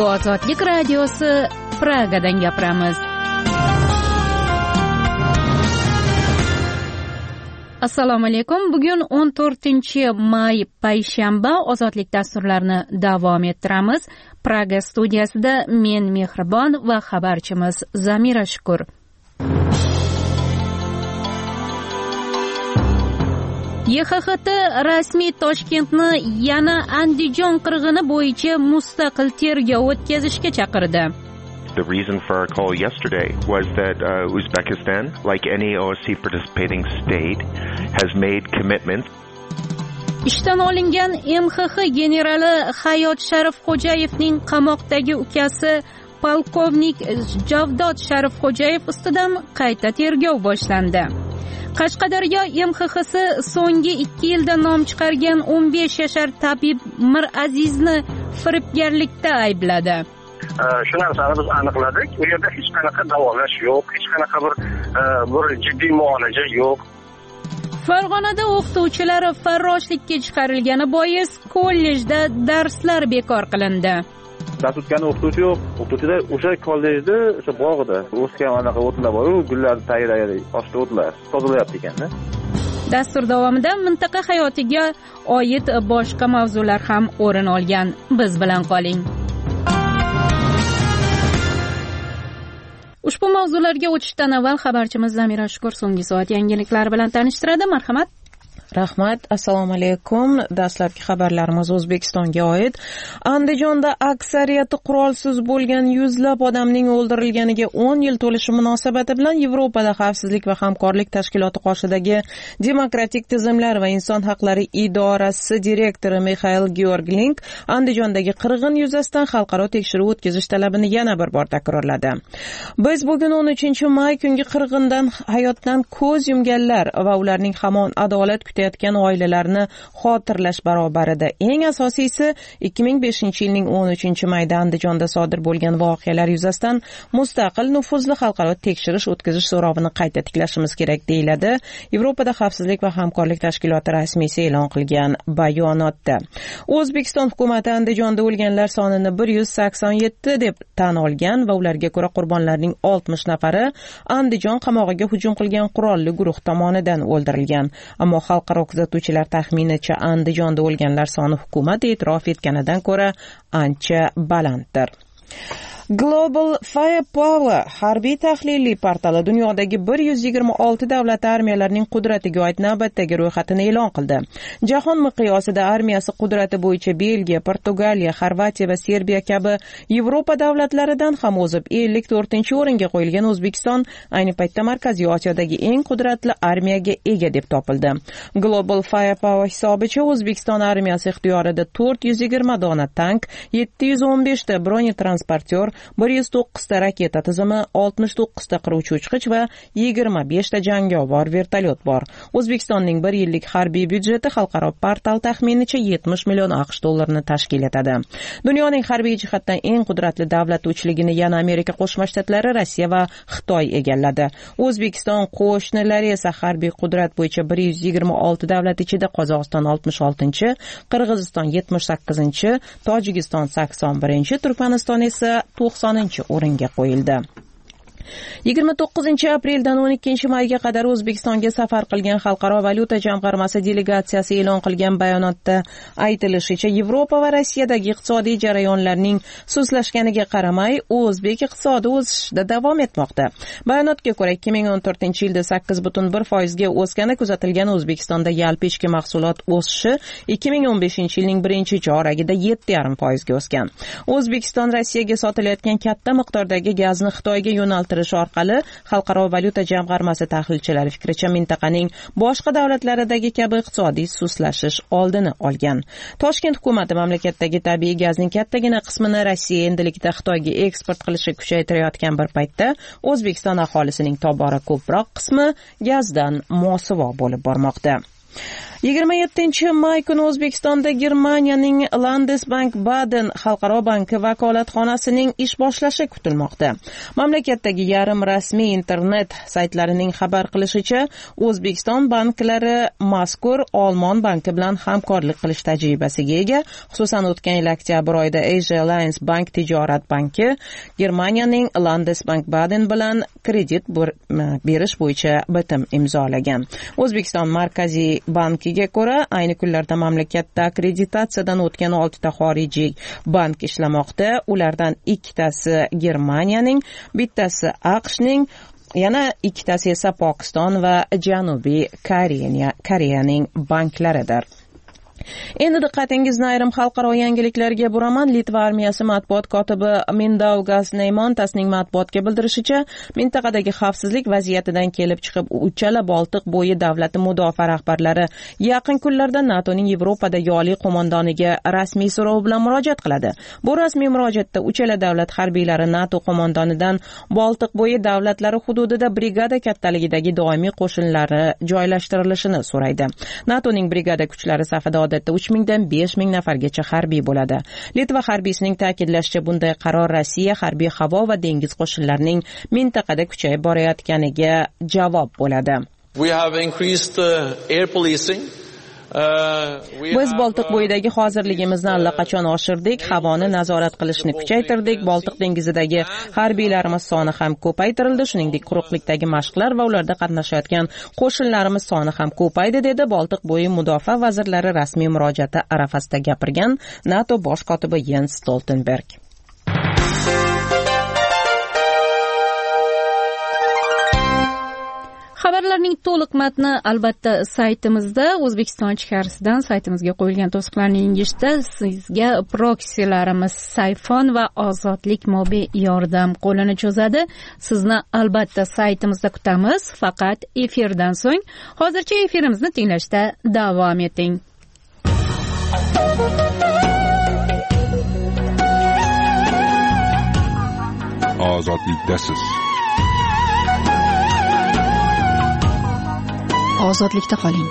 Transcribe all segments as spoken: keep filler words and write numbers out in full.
Ozodlik radiosi Pragadan gapiramiz. Assalomu alaykum. Bugun o'n to'rtinchi may payshanba. Ozodlik dasturlarini davom ettiramiz. Praga studiyasida men Mehribon va xabarchimiz Zamira Shukur. Y X X T rasmiy Toshkentni yana Andijon qirg'ini bo'yicha mustaqil tergov o'tkazishga chaqirdi. The reason for our call yesterday was that uh, Uzbekistan, like any O S C participating state, has made commitments. Ishdan olingan M X X generali Hayot Sharifxo'jayevning qamoqdagi ukasi polkovnik Javdod Sharifxo'jayev ustidan qayta tergov boshlandi. Qashqadaryo M X X'si so'nggi ikki yilda nom chiqargan o'n besh yashar tabib Mirazizni firibgarlikda aybladi. Shu narsani biz aniqladik. U yerda hech qanaqa davolash yo'q, hech qanaqa bir bir jiddiy muolaja yo'q. Farg'onada o'qituvchilar farroshlikka chiqarilgani bois kollejda darslar bekor qilindi. Dars o'tgan o'qituvchi yo'q. O'qituvchilar o'sha kollejda, o'sha bog'ida o'sgan anaqa o'tlar bor-ku, gullarni tayyorlaydi, oshda o'tlar tozalayapti ekanda. Dastur davomida mintaqa hayotiga oid boshqa mavzular ham o'rin olgan. Biz bilan qoling. Ushbu mavzularga o'tishdan avval xabarchimiz Zamira Shukur so'nggi soat yangiliklari bilan tanishtiradi. Marhamat. Rahmat. Assalomu alaykum. Dastlabki xabarlarimiz O'zbekistonga oid. Andijonda aksariyati qurolsiz bo'lgan yuzlab odamning o'ldirilganiga o'n yil to'lishi munosabati bilan Yevropada xavfsizlik va hamkorlik tashkiloti qoshidagi demokratik tizimlar va inson haqlari idorasi direktori Mixail Georgling Andijondagi qirg'in yuzasidan xalqaro tekshiruv o'tkazish talabini yana bir bor takrorladi. Biz bugun o'n uchinchi may kungi qirg'indan hayotdan ko'z yumganlar va ularning hamon adolat kutayotgan oilalarni xotirlash barobarida. Eng asosiysi ikki ming beshinchi yilning o'n uchinchi mayda Andijonda sodir bo'lgan voqealar yuzasidan mustaqil nufuzli xalqaro tekshirish o'tkazish so'rovini qayta tiklashimiz kerak deyiladi Yevropada xavfsizlik va hamkorlik tashkiloti rasmiysi e'lon qilgan bayonotda. O'zbekiston hukumati Andijonda o'lganlar sonini bir yuz sakson yetti deb tan olgan va ularga ko'ra qurbonlarning oltmish nafari Andijon qamog'iga hujum qilgan qurolli guruh tomonidan o'ldirilgan. Ammo xalqaro kuzatuvchilar taxminicha Andijonda o'lganlar soni hukumat e'tirof etganidan ko'ra ancha balanddir. Global Firepower harbiy tahliliy portali dunyodagi bir yuz yigirma olti davlat armiyalarining qudratiga oid navbatdagi ro'yxatini e'lon qildi. Jahon miqyosida armiyasi qudrati bo'yicha Belgiya, Portugaliya, Xorvatiya va Serbiya kabi Yevropa davlatlaridan ham o'zib ellik to'rtinchi o'ringa qo'yilgan O'zbekiston ayni paytda Markaziy Osiyodagi eng qudratli armiyaga ega deb topildi. Global Firepower hisobicha O'zbekiston armiyasi ixtiyorida to'rt yuz yigirma dona tank, yetti yuz o'n besh ta bronetransportyor, bir yuz to'qqiz ta raketa tizimi, oltmish to'qqiz ta qiruvchi uchqich va yigirma besh ta jangovar vertolyot bor. O'zbekistonning bir yillik harbiy byudjeti xalqaro portal taxminicha yetmish million AQSh dollarini tashkil etadi. Dunyoning harbiy jihatdan eng qudratli davlat uchligini yana Amerika Qo'shma Shtatlari, Rossiya va Xitoy egalladi. O'zbekiston qo'shnilari esa harbiy qudrat bo'yicha bir yuz yigirma olti davlat ichida Qozog'iston oltmish oltinchi, Qirg'iziston yetmish sakkizinchi, Tojikiston sakson birinchi, Turkmaniston esa to'qsoninchi o'ringa qo'yildi. yigirma to'qqizinchi apreldan o'n ikkinchi mayga qadar O'zbekistonga safar qilgan Xalqaro valyuta jamg'armasi delegatsiyasi e'lon qilgan bayonotda aytilishicha, Yevropa va Rossiyadagi iqtisodiy jarayonlarning sustlashganiga qaramay, o'zbek iqtisodi o'sishda davom etmoqda. Bayonotga ko'ra, ikki ming o'n to'rtinchi yilda sakkiz butun bir foizga o'sgani kuzatilgan O'zbekistonda yalpi ichki mahsulot o'sishi ikki ming o'n beshinchi yilning birinchi choragida yetti yarim foizga o'sgan. O'zbekiston Rossiyaga sotilayotgan katta miqdordagi gazni Xitoyga yo'naltirdi orqali Xalqaro valyuta jamg'armasi tahlilchilari fikricha mintaqaning boshqa davlatlaridagi kabi iqtisodiy suslashish oldini olgan. Toshkent hukumati mamlakatdagi tabiiy gazning kattagina qismini Rossiya endilikda Xitoyga eksport qilishi kuchaytirayotgan bir paytda O'zbekiston aholisining tobora ko'proq qismi gazdan mosuvo bo'lib bormoqda. yigirma yettinchi may kuni O'zbekistonda Germaniyaning Landesbank Baden xalqaro banki vakolatxonasining ish boshlashi kutilmoqda. Mamlakatdagi yarim rasmiy internet saytlarining xabar qilishicha, O'zbekiston banklari mazkur Olmon banki bilan hamkorlik qilish tajribasiga ega. Xususan, o'tgan yil oktyabr oyida Asia Alliance Bank tijorat banki Germaniyaning Landesbank Baden bilan kredit berish bo'yicha bitim imzolagan. O'zbekiston Markaziy bankiga ko'ra, ayni kunlarda mamlakatda akkreditatsiyadan o'tgan oltita xorijiy bank ishlamoqda. Ulardan ikkitasi Germaniyaning, bittasi AQShning, yana ikkitasi esa Pokiston va Janubiy Koreyaning banklaridir. Endi diqqatingizni ayrim xalqaro yangiliklarga buraman. Litva armiyasi matbuot kotibi Mindaugas Neymontasning matbuotga bildirishicha, mintaqadagi xavfsizlik vaziyatidan kelib chiqib, uchala Boltiq bo'yi davlati mudofaa rahbarlari yaqin kunlarda NATOning Yevropada yoli qo'mondoniga rasmiy so'rov bilan murojaat qiladi. Bu rasmiy murojaatda uchala davlat harbiylari NATO qo'mondonidan Boltiq bo'yi davlatlari hududida brigada kattaligidagi doimiy qo'shinlari joylashtirilishini so'raydi. NATOning brigada kuchlari safida odatda uch mingdan besh ming nafargacha harbiy bo'ladi. Litva harbiysining ta'kidlashicha, bunday qaror Rossiya harbiy havo va dengiz qo'shinlarining mintaqada kuchayib borayotganiga javob bo'ladi. We have increased uh, air policing. Biz Boltiq bo'yidagi hozirligimizni allaqachon oshirdik, havoni nazorat qilishni kuchaytirdik, Boltiq dengizidagi harbiylarimiz soni ham ko'paytirildi, shuningdek quruqlikdagi mashqlar va ularda qatnashayotgan qo'shinlarimiz soni ham ko'paydi, dedi Boltiq bo'yi mudofaa vazirlari rasmiy murojaati arafasida gapirgan NATO bosh kotibi Jens Stoltenberg. Xabarlarning to'liq matni albatta saytimizda, O'zbekiston ichkarisidan saytimizga qo'yilgan to'siqlarni yengishda sizga proksilarimiz Sayfon va Ozodlik mobil yordam qo'lini cho'zadi. Sizni albatta saytimizda kutamiz, faqat efirdan so'ng. Hozircha efirimizni tinglashda davom eting. Ozodlikdasiz. Ozodlikda qoling.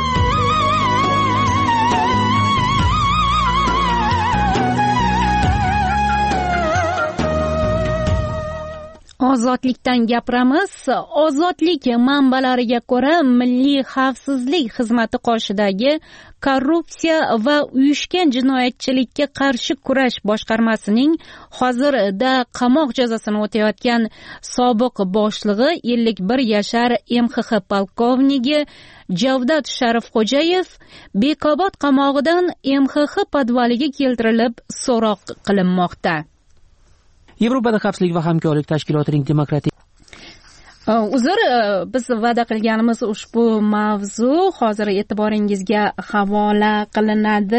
Ozodlikdan gapiramiz. Ozodlik manbalariga ko'ra, Milliy xavfsizlik xizmati qoshidagi korrupsiya va uyushgan jinoyatchilikka qarshi kurash boshqarmasining hozirda qamoq jazosini o'tayotgan sobiq boshlig'i ellik bir yashar M X X polkovnigi Javdod Sharifxo'jayev Bekobod qamog'idan M X X podvaliga keltirilib so'roq qilinmoqda. Yevropada xavfsizlik va hamkorlik tashkilotining demokratik Uzr, biz va'da qilganimiz ushbu mavzu hozir e'tiboringizga havola qilinadi.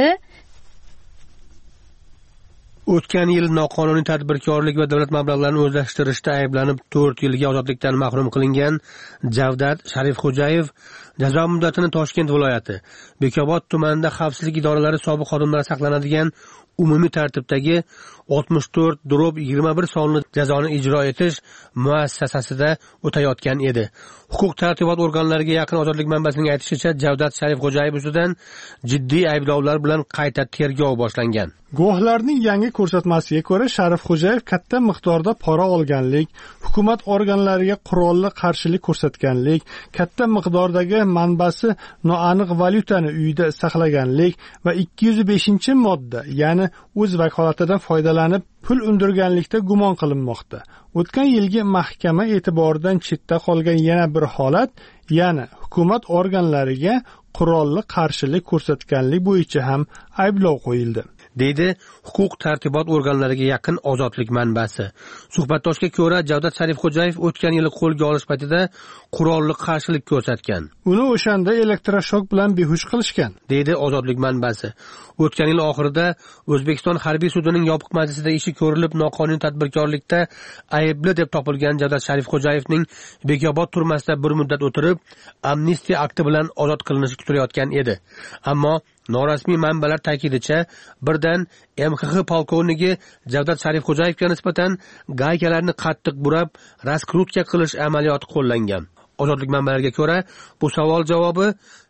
O'tgan yil noqonuniy tadbirkorlik va davlat mablag'larini o'zlashtirishda ayblanib to'rt yilga ozodlikdan mahrum qilingan Javdod Sharifxo'jayev jazo muddatini Toshkent viloyati Bekobod tumanida xavfsizlik idoralari sobiq xodimlari saqlanadigan umumiy tartibdagi oltmish to'rt yigirma bir sonli jazoni ijro etish muassasasida o'tayotgan edi. Huquq tartibot organlariga yaqin ozodlik manbasining aytishicha, Javdod Sharifxo'jayev ustidan jiddiy ayblovlar bilan qayta tergov boshlangan. Guvohlarning yangi ko'rsatmasiga ko'ra, Sharifxo'jayev katta miqdorda pora olganlik, hukumat organlariga qurolli qarshilik ko'rsatganlik, katta miqdordagi manbasi noaniq valyutani uyida saqlaganlik va ikki yuz beshinchi modda, ya'ni o'z vakolatidan foydalanib pul undirganlikda gumon qilinmoqda. O'tgan yilgi mahkama e'tiboridan chetda qolgan yana bir holat, ya'ni hukumat organlariga qurolli qarshilik ko'rsatganlik bo'yicha ham ayblov qo'yildi, deydi huquq tartibot organlariga yaqin ozodlik manbasi. Suhbatdoshga ko'ra, Javdod Sharifxo'jayev o'tgan yil qo'lga olish paytida qurolli qarshilik ko'rsatgan. Uni o'shanda elektroshok bilan behush qilishgan, deydi ozodlik manbasi. O'tgan yil oxirida O'zbekiston harbiy sudining yopiq majlisida ishi ko'rilib, noqonuniy tadbirkorlikda aybli deb topilgan Javdod Sharifxo'jayevning Bekobod turmasida bir muddat o'tirib, amnistiya akti bilan ozod qilinishi kutilayotgan edi. Ammo norasmiy manbalar ta'kidicha, birdan M X X polkovnigi Javdod Sharifxo'jayevga nisbatan gaykalarni qattiq burab, raskrutka qilish amaliyoti qo'llangan. Ozodlik manbalariga ko'ra, bu savol javobi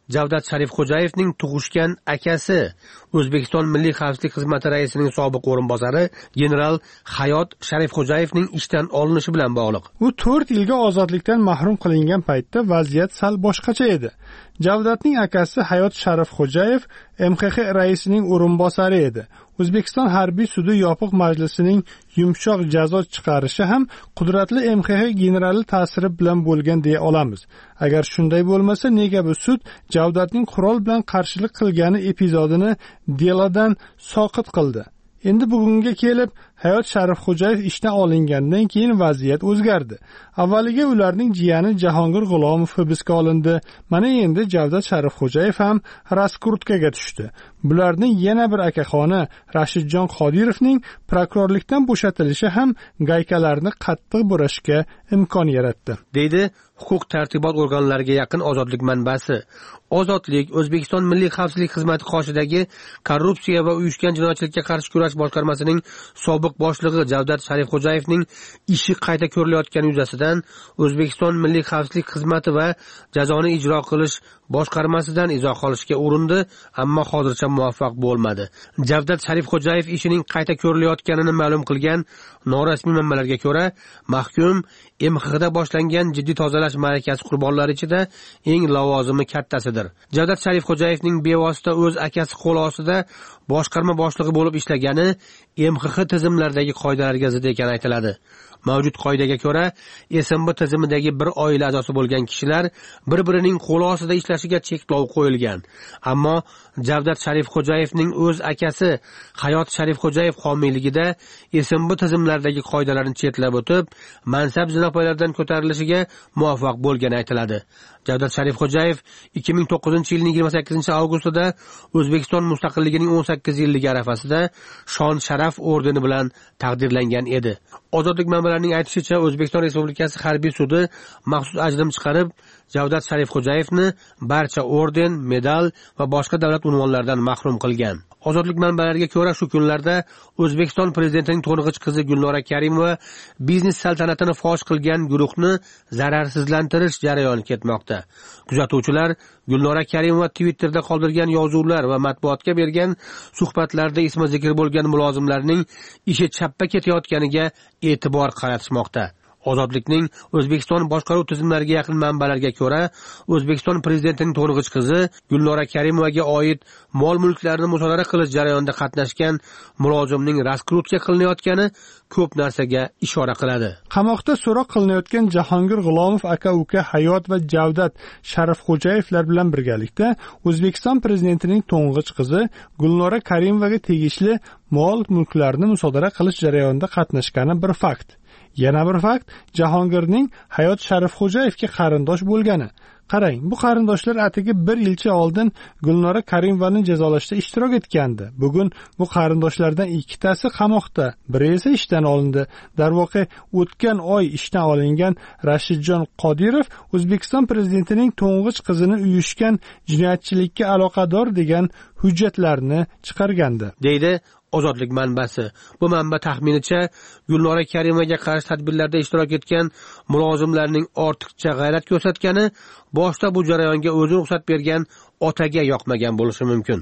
Javdat Sharifxo'jayevning tug'ishgan akasi, O'zbekiston Milliy xavfsizlik xizmati raisining sobiq o'rinbosari general Hayot Sharifxo'jayevning ishdan olinishi bilan bog'liq. U to'rt yilga ozodlikdan mahrum qilingan paytda vaziyat sal boshqacha edi. Javdatning akasi Hayot Sharifxo'jayev M X X raisining o'rinbosari edi. O'zbekiston harbiy sudi yopiq majlisining yumshoq jazo chiqarishi ham qudratli M X X generali ta'siri bilan bo'lgan deya olamiz. Agar shunday bo'lmasa, nega bu sud Javdatning qurol bilan qarshilik qilgani epizodini delodan soqit qildi? Endi bugunga kelib Hayot Sharifxo'jayev ishdan olingandan keyin vaziyat o'zgardi. Avvaliga ularning jiyani Jahongir G'ulomov hibsga olindi. Mana endi Javdat Sharifxo'jayev ham raskurtkaga tushdi. Bularning yana bir akaxoni Rashidjon Qodirovning prokurorlikdan bo'shatilishi ham gaykalarni qattiq burashga imkon yaratdi, deydi huquq tartibot organlariga yaqin ozodlik manbasi. Ozodlik O'zbekiston Milliy xavfsizlik xizmati qoshidagi korrupsiya va uyushgan jinoyatchilikka qarshi kurash boshqarmasining sobiq boshlig'i Javdat Sharifxo'jayevning ishi qayta ko'rilayotgani yuzasidan O'zbekiston Milliy xavfsizlik xizmati va jazoni ijro qilish boshqarmasidan izoh olishga urindi, ammo hozircha muvaffaq bo'lmadi. Javdat Sharifxo'jayev ishining qayta ko'rilayotganini ma'lum qilgan norasmiy manbalarga ko'ra, mahkum M X Xda boshlangan jiddiy tozalash ma'rakasi qurbonlari ichida eng lavozimi kattasidir. Javdat Sharifxo'jayevning bevosita o'z akasi qo'l ostida boshqarma boshlig'i bo'lib ishlagani M X X tizimlaridagi qoidalarga zid ekani aytiladi. Mavjud qoidaga ko'ra, S M B tizimidagi bir oila a'zosi bo'lgan kishilar bir-birining qo'l ostida ishlashiga cheklov qo'yilgan. Ammo Javdat Sharifxo'jayevning o'z akasi Hayot Sharifxo'jayev homiyligida S M B tizimlaridagi qoidalarni chetlab o'tib, mansab zinopoylaridan ko'tarilishiga muvaffaq bo'lgani aytiladi. Javdat Sharifxo'jayev ikki ming to'qqizinchi yilning yigirma sakkizinchi avgustida O'zbekiston mustaqilligining o'n sakkiz yilligi arafasida shon sharaf ordeni bilan taqdirlangan edi. Ozodlik manbalarining aytishicha, O'zbekiston Respublikasi harbiy sudi maxsus ajrim chiqarib, Javdat Sharifxo'jayevni barcha orden, medal va boshqa davlat unvonlaridan mahrum qilgan. Ozodlik manbalariga ko'ra, shu kunlarda O'zbekiston prezidentining to'ng'ich qizi Gulnora Karimova biznes saltanatini fosh qilgan guruhni zararsizlantirish jarayoni ketmoqda. Kuzatuvchilar Gulnora Karimova Twitterda qoldirgan yozuvlar va matbuotga bergan suhbatlarda ismi zikr bo'lgan mulozimlarning ishi chappa ketayotganiga e'tibor qaratishmoqda. Ozodlikning O'zbekiston boshqaruv tizimlariga yaqin manbalarga ko'ra, O'zbekiston prezidentining to'ng'ich qizi Gulnora Karimovaga oid mol-mulklarni musodara qilish jarayonida qatnashgan mulozimning raskrutka qilinayotgani ko'p narsaga ishora qiladi. Qamoqda so'roq qilinayotgan Jahongir G'ulomov aka-uka Hayot va Javdat Sharifxo'jayevlar bilan birgalikda O'zbekiston prezidentining to'ng'ich qizi Gulnora Karimovaga tegishli mol-mulklarni musodara qilish jarayonida qatnashgani bir fakt. Yana bir fakt Jahongirning Hayot Sharifxo'jayevga qarindosh bo'lgani. Qarang, bu qarindoshlar atigi bir yilcha oldin Gulnora Karimovani jazolashda ishtirok etgandi. Bugun bu qarindoshlardan ikkitasi qamoqda, biri esa ishdan olindi. Darvoqe, o'tgan oy ishdan olingan Rashidjon Qodirov O'zbekiston prezidentining to'ng'ich qizini uyushgan jinoyatchilikka aloqador degan hujjatlarni chiqargandi, deydi Ozodlik manbasi. Bu manba taxminicha Gulnora Karimovaga qarshi tadbirlarda ishtirok etgan mulozimlarning ortiqcha g'ayrat ko'rsatgani boshda bu jarayonga o'zi ruxsat bergan otaga yoqmagan bo'lishi mumkin.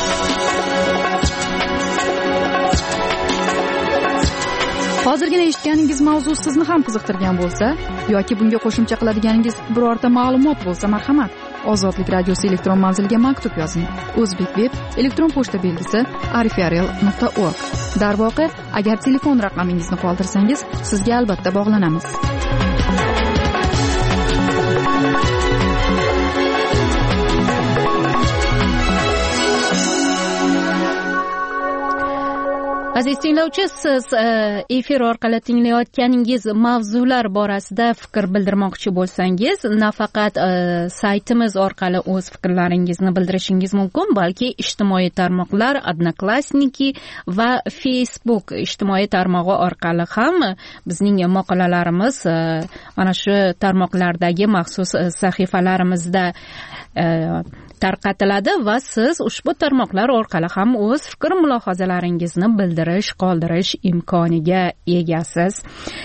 Hozirgina eshitganingiz mavzu sizni ham qiziqtirgan bo'lsa yoki bunga qo'shimcha qiladiganingiz birorta ma'lumot bo'lsa, marhamat, Ozodlik radiosi elektron manziliga maktub yozing. O'zbekveb elektron pochta belgisi arifyarel nuqta org. Darvoqe, agar telefon raqamingizni qoldirsangiz, sizga albatta bog'lanamiz. Aziz tinglovchi, siz efir orqali tinglayotganingiz mavzular borasida fikr bildirmoqchi bo'lsangiz, nafaqat saytimiz orqali o'z fikrlaringizni bildirishingiz mumkin, balki ijtimoiy tarmoqlar Odnoklassniki va Facebook ijtimoiy tarmog'i orqali ham bizning maqolalarimiz mana shu tarmoqlardagi maxsus sahifalarimizda tarqatiladi va siz ushbu tarmoqlar orqali ham o'z fikr mulohazalaringizni bildirish, qoldirish imkoniga egasiz.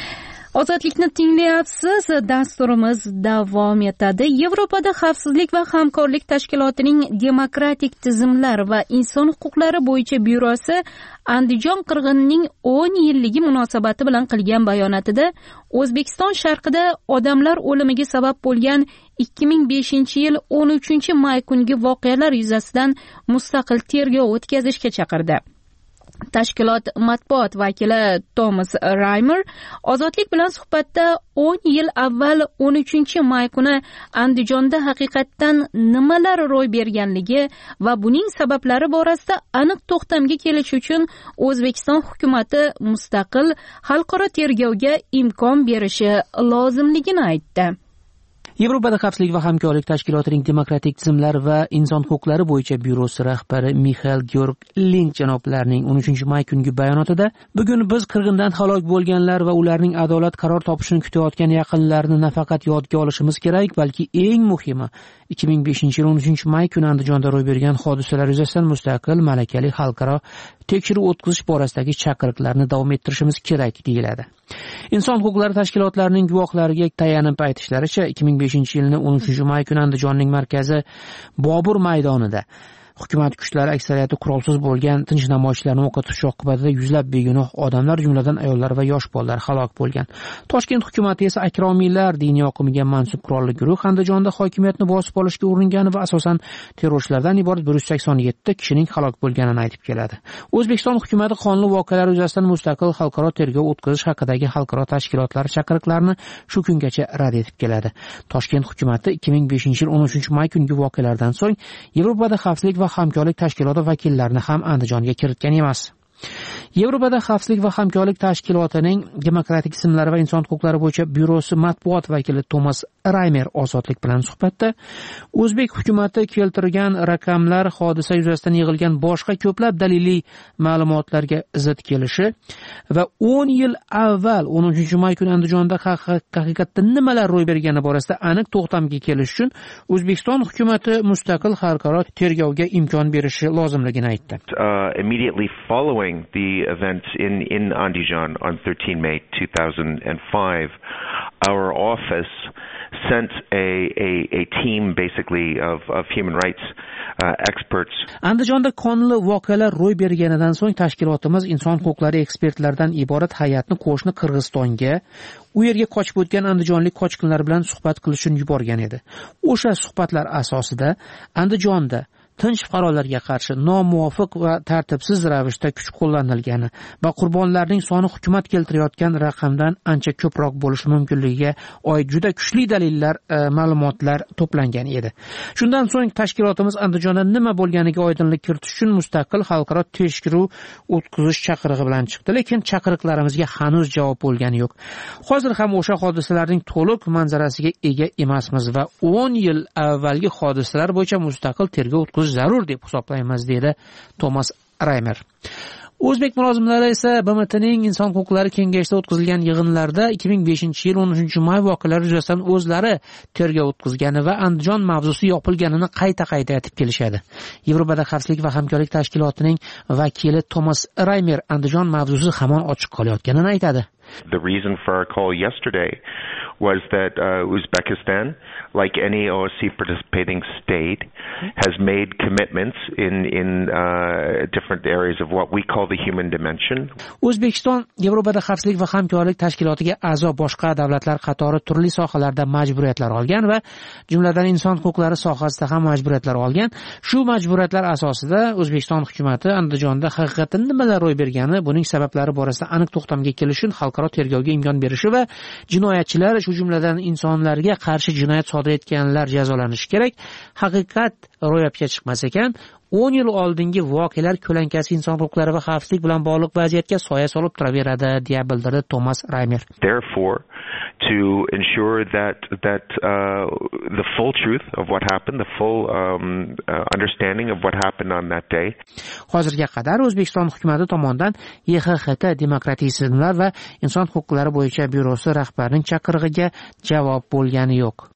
Ozodlikni tinglayapsiz. Dasturimiz davom etadi. Yevropada xavfsizlik va hamkorlik tashkilotining demokratik tizimlar va inson huquqlari bo'yicha byurosi Andijon qirg'inining o'n yilligi munosabati bilan qilgan bayonotida O'zbekiston sharqida odamlar o'limiga sabab bo'lgan ikki ming beshinchi yil o'n uchinchi may kungi voqealar yuzasidan mustaqil tergov o'tkazishga chaqirdi. Tashkilot matbuot vakili Thomas Raymer Ozodlik bilan suhbatda o'n yil avval o'n uchinchi may kuni Andijonda haqiqatdan nimalar ro'y berganligi va buning sabablari borasida aniq to'xtamga kelish uchun O'zbekiston hukumatı mustaqil xalqaro tergovga imkon berishi lozimligini aytdi. Yevropada xavfsizlik va hamkorlik tashkilotining demokratik tizimlar va inson huquqlari bo'yicha byurosi rahbari Mixail Georg Link janoblarining o'n uchinchi may kungi bayonotida bugun biz qirg'indan halok bo'lganlar va ularning adolat qaror topishini kutayotgan yaqinlarini nafaqat yodga olishimiz kerak, balki eng muhimi ikki ming beshinchi yil o'n uchinchi may kuni Andijonda ro'y bergan hodisalar yuzasidan mustaqil malakali xalqaro tekshiruv o'tkazish borasidagi chaqiriqlarni davom ettirishimiz kerak deyiladi. Inson huquqlari tashkilotlarining guvohlariga tayanib aytishlaricha ikki ming beshinchi yilning o'n uchinchi may kuni Andijonning markazi Bobur maydonida hukumat kuchlari aksariyati qurolsiz bo'lgan tinch namoyishlarni o'qqa tutish oqibatida yuzlab begunoh odamlar, jumladan ayollar va yosh bolalar halok bo'lgan. Toshkent hukumati esa akromiylar diniy oqimiga mansub qurolli guruh Andijonda hokimiyatni bosib olishga uringani va asosan terrorchilardan iborat bir yuz sakson yetti kishining halok bo'lganini aytib keladi. O'zbekiston hukumati qonli voqealar yuzasidan mustaqil xalqaro tergov o'tkazish haqidagi xalqaro tashkilotlar chaqiriqlarini shu kungacha rad etib keladi. Toshkent hukumati ikki ming beshinchi yil o'n uchinchi may kungi voqealardan so'ng Yevropada xavfsizlik va hamkorlik tashkiloti vakillarini ham Andijonga kiritgan emas. Yevropada xavfsizlik va hamkorlik tashkilotining demokratik tizimlar va inson huquqlari bo'yicha byurosi matbuot vakili Thomas Raymer Ozodlik bilan suhbatda O'zbek hukumati keltirgan raqamlar hodisa yuzasidan yig'ilgan boshqa ko'plab daliliy ma'lumotlarga zid kelishi va o'n yil avval o'n uchinchi may kuni Andijonda haqiqatda nimalar ro'y bergani borasida aniq to'xtamga kelish uchun O'zbekiston hukumati mustaqil xalqaro tergovga imkon berishi lozimligini aytdi. Uh, immediately following the events in, in Andijan on thirteenth of May two thousand five, our office sent a, a, a team basically of, of human rights uh, experts. Andijonda qonli voqealar ro'y berganidan so'ng tashkilotimiz inson huquqlari ekspertlaridan iborat hay'atni qo'shni Qirg'izistonga, u yerga qochib o'tgan andijonlik qochqinlar bilan suhbat qilish uchun yuborgan edi. O'sha suhbatlar asosida Andijonda tinch fuqarolarga qarshi nomuvofiq va tartibsiz ravishda kuch qo'llanilgani va qurbonlarning soni hukumat keltirayotgan raqamdan ancha ko'proq bo'lishi mumkinligiga oid juda kuchli dalillar, e, ma'lumotlar to'plangan edi. Shundan so'ng tashkilotimiz Andijonda nima bo'lganiga oydinlik kiritish uchun mustaqil xalqaro tekshiruv o'tkazish chaqirig'i bilan chiqdi, lekin chaqiriqlarimizga hanuz javob bo'lgani yo'q. Hozir ham o'sha hodisalarning to'liq manzarasiga ega emasmiz va o'n yil avvalgi hodisalar bo'yicha mustaqil tergov o'tkazish zarur deb hisoblaymiz, dedi Thomas Raymer. O'zbek mulozimlari esa B M T'ning inson huquqlari kengashida o'tkazilgan yig'inlarda ikki ming beshinchi yil o'n uchinchi may voqealari yuzasidan o'zlari tergov o'tkazgani va Andijon mavzusi yopilganini qayta-qayta aytib kelishadi. Yevropada xavfsizlik va hamkorlik tashkilotining vakili Thomas Raymer Andijon mavzusi hamon ochiq qolayotganini aytadi. The reason for our call yesterday was that uh, Uzbekistan, like any O S C participating state, has made commitments in in uh, different areas of what we call the human dimension. O'zbekiston Yevropada xavfsizlik va hamkorlik tashkilotiga a'zo boshqa davlatlar qatori turli sohalarda majburiyatlar olgan va jumladan inson huquqlari sohasida ham majburiyatlar olgan. Shu majburiyatlar asosida O'zbekiston hukumatı Andijonda haqiqatan nimalar ro'y bergani, buning sabablari borasida aniq to'xtamga kelish uchun xalqaro tergovga imkon berishi va jinoyatchilar, shu jumladan insonlarga qarshi jinoyat sodir etganlar jazolanishi kerak. Haqiqat ro'yobga chiqmas ekan, o'n yil oldingi voqealar ko'lankasi inson huquqlari va xavfsizlik bilan bog'liq vaziyatga soya solib turaveradi, deya bildirdi Thomas Raymer. Therefore, to ensure that that uh, the full truth of what happened, the full um, uh, understanding of what happened on that day. Hozirga qadar O'zbekiston hukumati tomonidan Y X X T demokratik tizimlar va inson huquqlari bo'yicha byurosi rahbarining chaqirig'iga javob bo'lgani yo'q.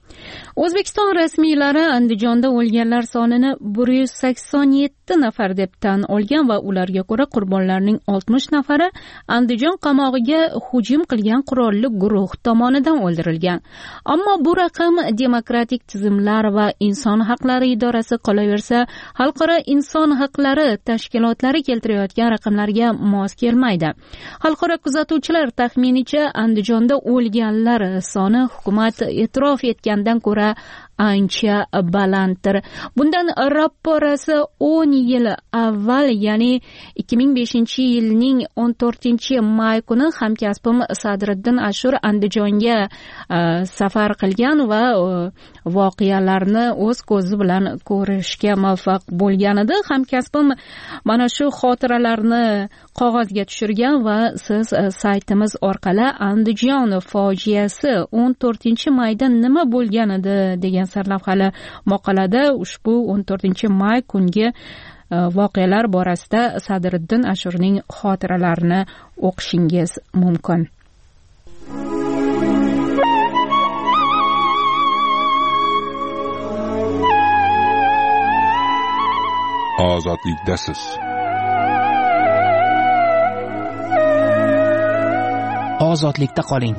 O'zbekiston rasmiylari Andijonda o'lganlar sonini bir yuz sakson yetti nafar deb tan olgan va ularga ko'ra qurbonlarning oltmish nafari Andijon qamog'iga hujum qilgan qurolli guruh tomonidan o'ldirilgan. Ammo bu raqam demokratik tizimlar va inson haqlari idorasi qolaversa, xalqaro inson haqlari tashkilotlari keltirayotgan raqamlarga mos kelmaydi. Xalqaro kuzatuvchilar taxminicha Andijonda o'lganlar soni hukumat e'tirof etgandan ko'ra ancha balanddir. Bundan rapporasi o'n yil avval, ya'ni ikki ming beshinchi yilning o'n to'rtinchi may kuni hamkasbim Sadriddin Ashur Andijonga uh, safar qilgan va uh, voqealarni o'z ko'zi bilan ko'rishga muvaffaq bo'lgan edi. Hamkasbim mana shu xotiralarni qog'ozga tushirgan va siz uh, saytimiz orqali Andijon fojiasi o'n to'rtinchi mayda nima bo'lgan edi degan sarlavhali maqolada ushbu o'n to'rtinchi may kungi voqealar borasida Sadriddin Ashurning xotiralarini o'qishingiz mumkin. Ozodlikdasiz. Ozodlikda qoling.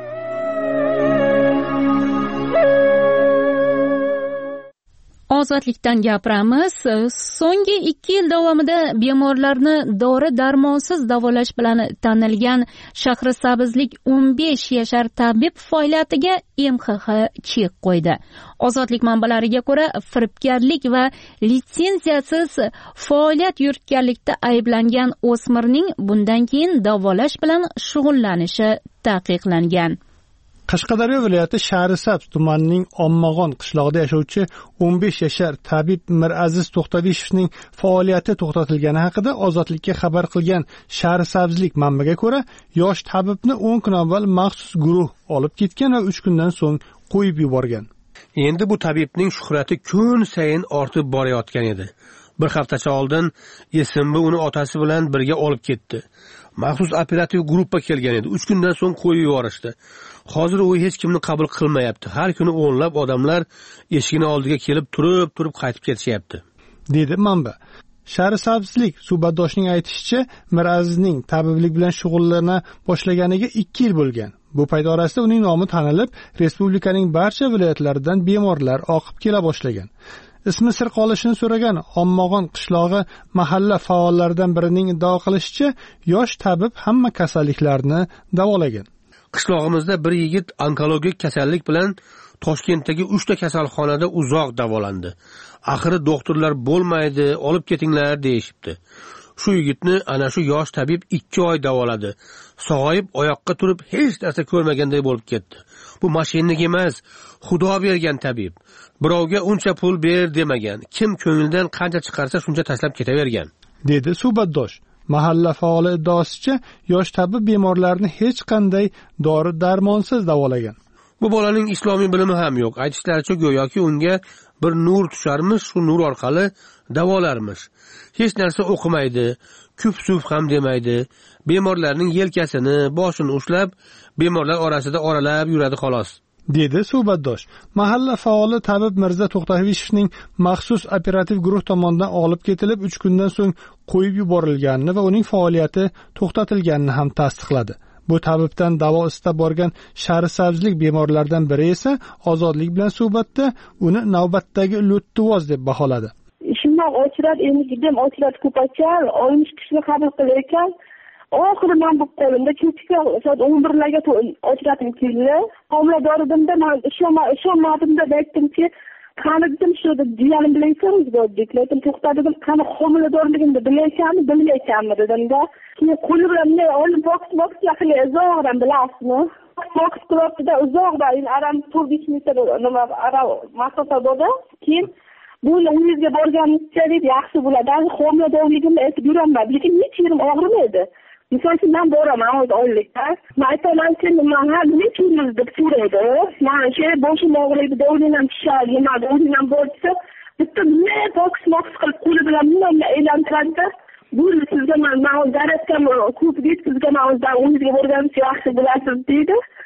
Ozodlikdan gapiramiz. So'nggi ikki yil davomida bemorlarni dori darmonsiz davolash bilan tanilgan Shahrisabzlik o'n besh yashar tabib faoliyatiga M X X chek qo'ydi. Ozodlik manbalariga ko'ra, firibgarlik va litsenziyasiz faoliyat yuritganlikda ayblangan o'smirning bundan keyin davolash bilan shug'ullanishi taqiqlangan. Qashqadaryo viloyati Shahrisabz tumanining Ommag'on qishlog'ida yashovchi o'n besh yashar tabib Miraziz To'xtadishevning faoliyati to'xtatilgani haqida Ozodlikka xabar qilgan Shahrisabzlik manbaga ko'ra, yosh tabibni o'n kun avval maxsus guruh olib ketgan va uch kundan so'ng qo'yib yuborgan. Endi bu tabibning shuhrati kun sayin ortib borayotgan edi. Bir haftacha oldin S M B uni otasi bilan birga olib ketdi. Maxsus operativ guruhga kelgan edi. uch kundan so'ng qo'yib yuborishdi. Hozir u hech kimni qabul qilmayapti. Har kuni o'nlab odamlar eshigini oldiga kelib turib, turib qaytib ketishyapti, dedi manba. Shahrisabzlik suhbatdoshining aytishicha, Mirazizning tabiblik bilan shug'ullana boshlaganiga ikki yil bo'lgan. Bu payt orasida uning nomi tanilib, respublikaning barcha viloyatlaridan bemorlar oqib kela boshlagan. Ismi sir qolishini so'ragan Ommag'on qishlog'i mahalla faollaridan birining iddao qilishicha, yosh tabib hamma kasalliklarni davolagan. Qishlog'imizda bir yigit onkologik kasallik bilan Toshkentdagi uchta kasalxonada uzoq davolandi. Axiri doktorlar bo'lmaydi, olib ketinglar deyishibdi. Shu yigitni ana shu yosh tabib ikki oy davoladi. Sog'ayib oyoqqa turib hech narsa ko'rmaganday bo'lib ketdi. Bu mashinnik emas, Xudo bergan tabib. Birovga uncha pul ber demagan. Kim ko'ngildan qancha chiqarsa shuncha tashlab ketavergan, dedi suhbatdosh. Mahalla faoli iddaosicha, yosh tabib bemorlarni hech qanday dori darmonsiz davolagan. Bu bolaning islomiy bilimi ham yo'q. Aytishlaricha go'yoki unga bir nur tusharmish, shu nur orqali davolarmish. Hech narsa o'qimaydi, kuf-suf ham demaydi. Bemorlarning yelkasini, boshini ushlab, bemorlar orasida oralab yuradi xolos, dedi suhbatdosh. Mahalla faoli tabib Mirza To'xtadishevning maxsus operativ guruh tomonidan olib ketilib uch kundan so'ng qo'yib yuborilganini va uning faoliyati to'xtatilganini ham tasdiqladi. Bu tabibdan davo istab borgan Shahrisabzlik bemorlardan biri esa Ozodlik bilan suhbatda uni navbatdagi lo'ttivoz deb baholadi. Shundan ochrat, endi juda ochrat ko'paygan, oyimiz kishini qabul qilayotgan. Oxiri men bu qo'limda kechga soat o'n birlarga ochratim keldi. Homiladorligimda men ishonmadimda aytdimki, qanidim shu jiyanim bilan so'raysiz dedim. To'xtadim, qani homiladorligimda bilaysanmi, bilmaysanmi dedimda. Keyin qo'li bilan men olib boks boks yaqinga uzoqdan bilasizmi? Boks qilibdi uzoqda, endi aram to'rt besh metr nima ara masofa bo'ldi. Keyin buni uyingizga borganingizcha deb yaxshi bo'ladi. Homiladorligimda aytib yuraman, lekin hech yerim og'rimaydi. Misol uchun men boraman oylikda. Men aytamanki, men ham nechimiz deb so'raydi. Men shu boshim og'riydi, dovlinam tushadi, nima dovlinam bo'lsa, bitta nima boks boks qilib qo'li bilan nima aylantiradi. Bu sizga men men darsga ko'p deb sizga men o'zimga borganimcha yaxshi bo'lasiz deydi.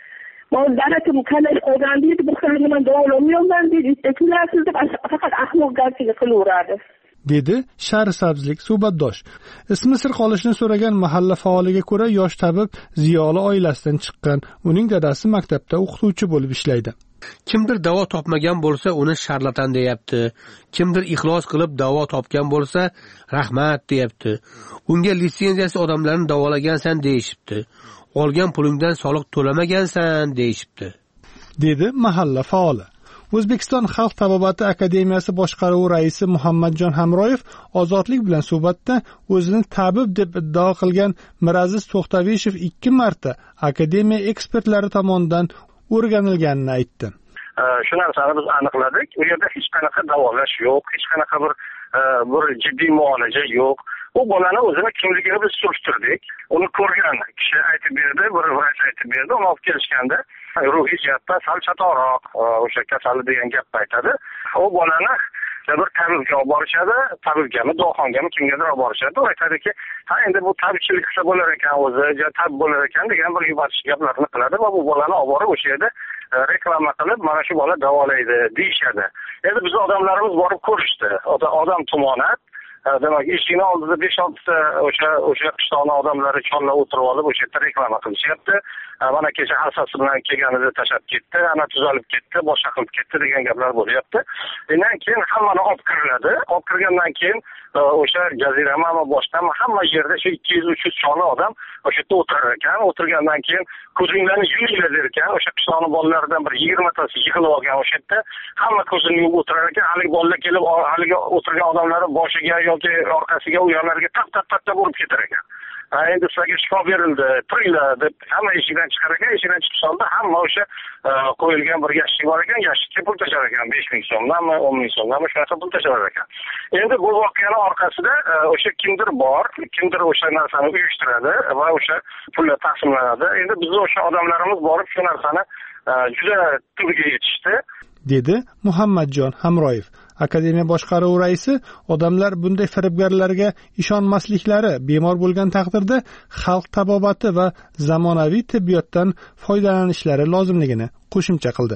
man darakim qanday qolgan deydi, bir xil nima davolanmayman deydi, istaklarsiz deb faqat ahmoqgarchilik qilaveradi, dedi Sharisabzlik suhbatdosh. Ismi sir qolishini so'ragan mahalla faoliga ko'ra, yosh tabib ziyoli oilasidan chiqqan. Uning dadasi maktabda o'qituvchi bo'lib ishlaydi. Kimdir davo topmagan bo'lsa, uni sharlatan deyapti. Kimdir ixlos qilib davo topgan bo'lsa, rahmat deyapti. Unga litsenziyasi odamlarni davolagansan deyishibdi. Olgan pulingdan soliq to'lamagansan deyishibdi, dedi mahalla faoli. O'zbekiston Xalq tabobati akademiyasi boshqaruvi raisi Muhammadjon Hamroyev Ozodlik bilan suhbatda o'zini tabib deb iddao qilgan Miraziz To'xtavishev ikki marta akademiya ekspertlari tomonidan o'rganilganini aytdi. Shu narsani biz aniqladik. U yerda hech qanaqa davolash yo'q, hech qanaqa bir bir jiddiy muolaja yo'q. U bolani o'zini kimligini biz surishtirdik. Uni ko'rgan kishi aytib berdi, bir vrach aytib berdi. Uni olib kelishganda ruhiy jihatdan sal chatoqroq, o'sha kasali degan gapni aytadi. U bolani bir tabibga olib borishadi, tabibgami, davoxongami, kimgadir olib borishadi. U aytadiki, ha endi bu tabibchilik qilsa bo'lar ekan o'zi, jo tabib bo'lar ekan degan bir yubatish gaplarni qiladi va bu bolani olib borib o'sha yerda reklama qilib, mana shu bola davolaydi deyishadi. Endi biz odamlarimiz borib ko'rishdi. Odam tumonat, demak, eshikni oldida besh oltita o'sha o'sha qishloqning odamlari chollar o'tirib olib, o'sha yerda reklama qilishyapti. Mana kecha asasi bilan kelganida tashab ketdi, ana tuzalib ketdi, boshqa qilib ketdi degan gaplar bo'lyapti. Undan keyin hammani olib kiriladi. Olib kirgandan keyin o'sha jazirama va boshqami hamma yerda shu ikki yuz uch yuz choli odam o'sha yerda o'tirar ekan. O'tirgandan keyin ko'zinglarni yuminglar der ekan. O'sha qishloqning bolalaridan bir yigirmatasi yig'ilib olgan o'sha yerda. Hamma ko'zini yumib o'tirar ekan. Haligi bolalar kelib, haligi o'tirgan odamlar boshiga yoki orqasiga, u yoqlariga tap tap tap urib ketar ekan. Endi sizlarga shikoyat berildi, turinglar deb hamma eshikdan chiqar ekan. Eshikdan chiqib soldi, hamma o'sha qo'yilgan bir yashik bor ekan, yashikka pul tashlar ekan, besh ming so'mdanmi, o'n ming so'mdanmi shunaqa pul tashlar ekan. Endi bu voqeaning orqasida o'sha kimdir bor, kimdir o'sha narsani uyushtiradi va o'sha pullar taqsimlanadi. Endi biz o'sha odamlarimiz borib shu narsani juda tubiga yetishdi, dedi Muhammadjon Hamroyev. Akademiya boshqaruvi raisi odamlar bunday firibgarlarga ishonmasliklari, bemor bo'lgan taqdirda xalq tabobati va zamonaviy tibbiyotdan foydalanishlari lozimligini qo'shimcha qildi.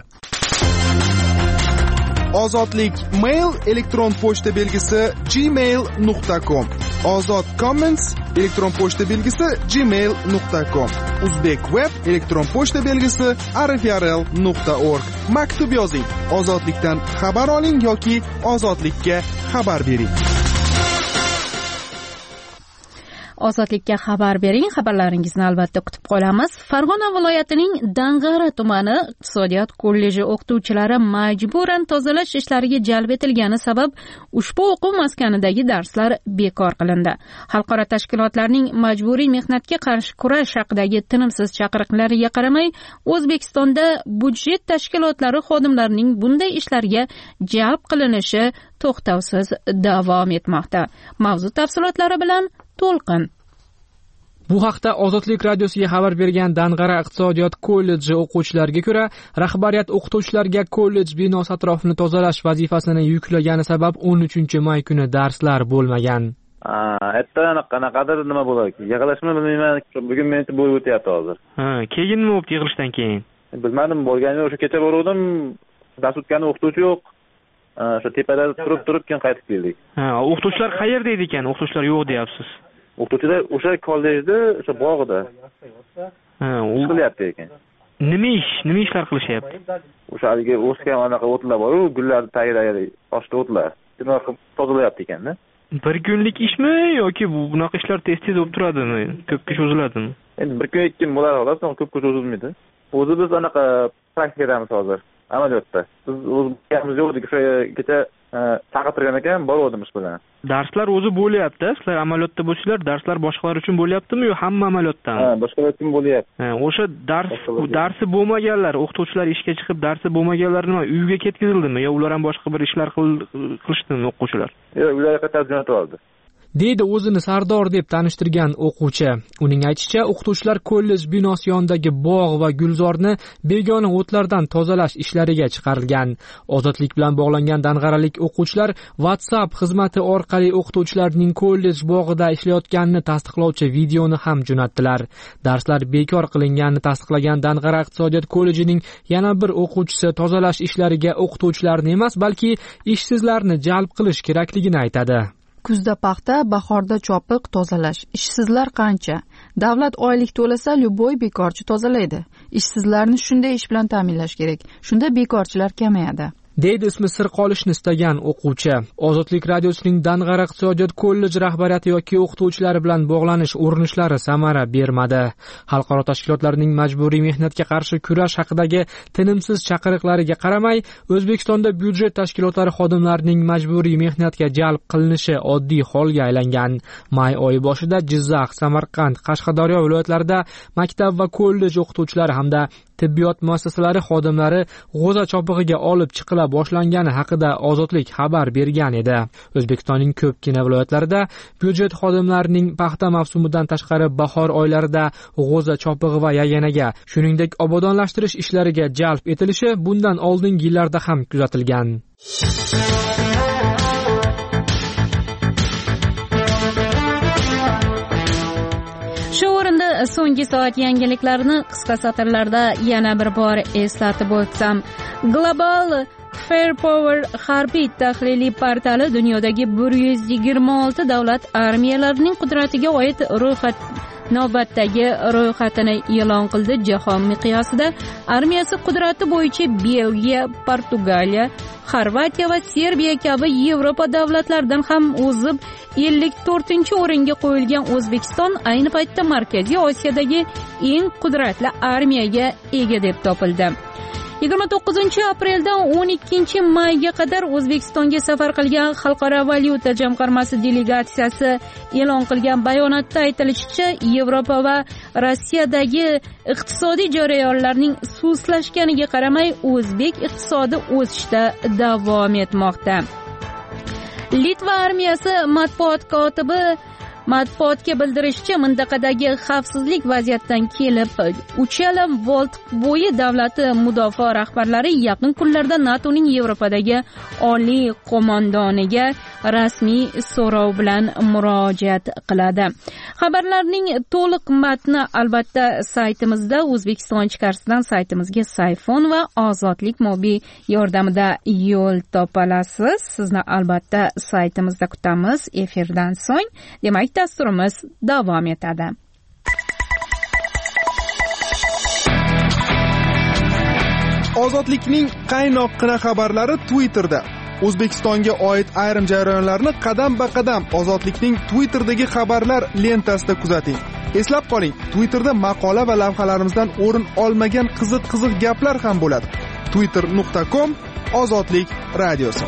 Ozodlik mail elektron pochta belgisi gmail nuqta com. Ozod comments elektron pochta belgisi gmail nuqta com. Uzbek web elektron pochta belgisi arifrl nuqta org. Maktub yozing. Ozodlikdan xabar oling yoki ozodlikka xabar bering. Ozodlikka xabar bering. Xabarlaringizni albatta kutib qolamiz. Farg'ona viloyatining Dang'ara tumani iqtisodiyot kolleji o'qituvchilari majburan tozalash ishlariga jalb etilgani sabab ushbu o'quv maskanidagi darslar bekor qilindi. Xalqaro tashkilotlarning majburiy mehnatga qarshi kurash haqidagi tinimsiz chaqiriqlariga qaramay, O'zbekistonda budjet tashkilotlari xodimlarining bunday ishlarga jalb qilinishi to'xtovsiz davom etmoqda. Mavzu tafsilotlari bilan To'lqin. Bu haqda Ozodlik radiosiga xabar bergan Dang'ara iqtisodiyot kolleji o'quvchilariga ko'ra, rahbariyat o'qituvchilarga kollej binosi atrofini tozalash vazifasini yuklagani sabab o'n uchinchi may kuni darslar bo'lmagan. Ha, erta qanaqadir nima bo'ladi? Yig'ilishmi bilmayman. Bugun mencha bo'lib o'tyapti hozir. Ha, keyin nima bo'ldi yig'ilishdan keyin? Bilmadim, bo'lganida o'sha kecha borgandim. Dars o'tgan o'qituvchi yo'q. O'sha tepada turib turib keyin qaytib keldik. Ha, o'qituvchilar qayerda edi ekan? O'qituvchilar yo'q deyapsiz. O'qituvchilar o'sha kollejda, o'sha bog'ida. Ha, u qilyapti ekan. Nima ish, nima ishlar qilishyapti? O'sha haligi o'sgan anaqa o'tlar bor-ku, gullarni tagida oshda o'tlar. Shuni tozalayapti ekanda. Bir kunlik ishmi yoki bu bunaqa ishlar tez-tez bo'lib turadimi? Ko'pga cho'ziladimi? Endi bir kun ikki kun bo'lar xolos, ko'pga cho'zilmaydi. O'zi biz anaqa praktikadamiz hozir. Amaliyotda. Biz o'zimiz yo'qdik, o'sha kecha chaqirtirgan ekan, borgandim ish bilan. Darslar o'zi bo'lyapti. Sizlar amaliyotda bo'lsizlar, darslar boshqalar uchun bo'lyaptimi yo hamma amaliyotdami? Ha, boshqalar uchun bo'lyapti. Ha, o'sha dars darsi bo'lmaganlar, o'qituvchilar ishga chiqib darsi bo'lmaganlar nima, uyga ketkazildimi yo ular ham boshqa bir ishlar qilishdimi o'quvchilar? Yo'q, ularga qaytarib jo'natib oldi. deydi o'zini sardor deb tanishtirgan o'quvchi. Uning aytishicha, o'qituvchilar kollej binosi yonidagi bog' va gulzorni begona o'tlardan tozalash ishlariga chiqarilgan. Ozodlik bilan bog'langan dang'aralik o'quvchilar WhatsApp xizmati orqali o'qituvchilarning kollej bog'ida ishlayotganini tasdiqlovchi videoni ham jo'natdilar. Darslar bekor qilinganini tasdiqlagan Dang'ara iqtisodiyot kollejining yana bir o'quvchisi tozalash ishlariga o'qituvchilarni emas, balki ishsizlarni jalb qilish kerakligini aytadi. Kuzda paxta, bahorda chopiq tozalash. Ishsizlar qancha? Davlat oylik to'lasa, любой bekorchi tozalaydi. Ishsizlarni shunday ish bilan ta'minlash kerak. Shunda bekorchilar kamayadi. deydi ismi sir qolishni istagan o'quvchi. Ozodlik radiosining Dang'ara iqtisodiyot kolleji rahbariyati yoki o'qituvchilari bilan bog'lanish urinishlari samara bermadi. Xalqaro tashkilotlarning majburiy mehnatga qarshi kurash haqidagi tinimsiz chaqiriqlariga qaramay, O'zbekistonda byudjet tashkilotlari xodimlarining majburiy mehnatga jalb qilinishi oddiy holga aylangan. May oyi boshida Jizzax, Samarqand, Qashqadaryo viloyatlarida maktab va kollej o'qituvchilari hamda tibbiyot muassasalari xodimlari g'o'za chopig'iga olib chiqila boshlangani haqida Ozodlik xabar bergan edi. O'zbekistonning ko'pgina viloyatlarida byudjet xodimlarining paxta mavsumidan tashqari bahor oylarida g'o'za chopig'i va yaganaga, shuningdek obodonlashtirish ishlariga jalb etilishi bundan oldingi yillarda ham kuzatilgan. Shu o'rinda so'nggi soat yangiliklarini qisqa satrlarda yana bir bor eslatib o'tsam, Global Firepower harbiy tahliliy portali dunyodagi bir yuz yigirma olti davlat armiyalarining qudratiga oid ro'yxat navbatdagi ro'yxatini e'lon qildi. Jahon miqyosida armiyasi qudrati bo'yicha Belgiya, Portugaliya, Xorvatiya va Serbiya kabi Yevropa davlatlaridan ham o'zib ellik to'rtinchi o'ringa qo'yilgan O'zbekiston ayni paytda Markaziy Osiyodagi eng qudratli armiyaga ega deb topildi. yigirma to'qqizinchi apreldan o'n ikkinchi mayga qadar O'zbekistonga safar qilgan Xalqaro valyuta jamg'armasi delegatsiyasi e'lon qilgan bayonotda aytilishicha, Yevropa va Rossiyadagi iqtisodiy jarayonlarning sustlashganiga qaramay, o'zbek iqtisodi o'sishda davom etmoqda. Litva armiyasi matbuot kotibi matbuotga bildirishicha, mintaqadagi xavfsizlik vaziyatdan kelib, uchala volt bo'yi davlati mudofaa rahbarlari yaqin kunlarda NATOning Yevropadagi oliy qo'mondoniga rasmiy so'rov bilan murojaat qiladi. Xabarlarning to'liq matni albatta saytimizda, O'zbekiston ichkarisidan saytimizga Sayfon va Ozodlik mobil yordamida yo'l topolasiz. Sizni albatta saytimizda kutamiz. Efirdan so'ng, demak, dasturimiz davom etadi. Ozodlikning qaynoqqina xabarlari Twitterda. O'zbekistonga oid ayrim jarayonlarni qadam-ba-qadam Ozodlikning Twitter'dagi xabarlar lentasida kuzating. Eslab qoling, Twitterda maqola va lavhalarimizdan o'rin olmagan qiziq-qiziq gaplar ham bo'ladi. twitter nuqta com Ozodlik radiosi.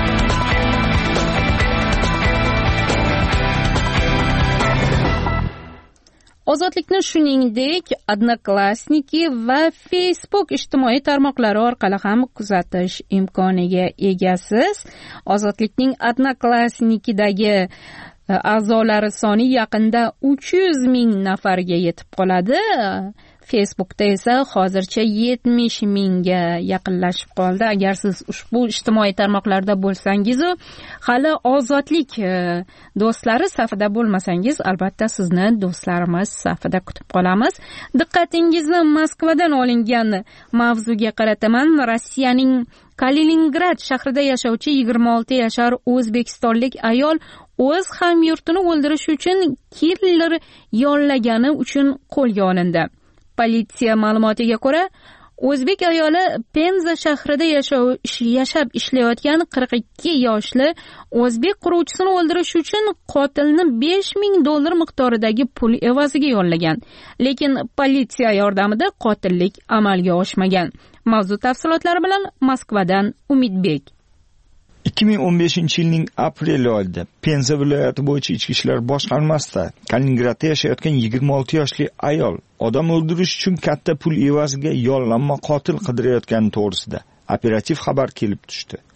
Ozodlikni shuningdek Odnoklassniki va Facebook ijtimoiy tarmoqlari orqali ham kuzatish imkoniga egasiz. Ozodlikning Odnoklassnikidagi a'zolari soni yaqinda uch yuz ming nafarga yetib qoladi. Facebookda esa hozircha yetmish mingga yaqinlashib qoldi. Agar siz ushbu ijtimoiy tarmoqlarda bo'lsangiz, hali Ozodlik do'stlari safida bo'lmasangiz, albatta sizni do'stlarimiz safida kutib qolamiz. Diqqatingizni Moskvadan olingan mavzuga qarataman. Rossiyaning Kaliningrad shahrida yashovchi yigirma olti yashar o'zbekistonlik ayol o'z hamyurtini o'ldirish uchun killer yollagani uchun qo'lga olindi. Politsiya ma'lumotiga ko'ra, o'zbek ayoli Penza shahrida yashab ishlayotgan qirq ikki yoshli o'zbek quruvchisini o'ldirish uchun qotilni besh ming dollar miqdoridagi pul evaziga yollagan. Lekin politsiya yordamida qotillik amalga oshmagan. Mavzu tafsilotlari bilan Moskvadan Umidbek. ikki ming o'n beshinchi yilning aprel oyida Penza viloyati bo'yicha ichki ishlar boshqarmasida Kaliningradda yashayotgan yigirma olti yoshli ayol odam o'ldirish uchun katta pul evaziga yollanma qotil qidirayotgani to'g'risida operativ xabar kelib tushdi.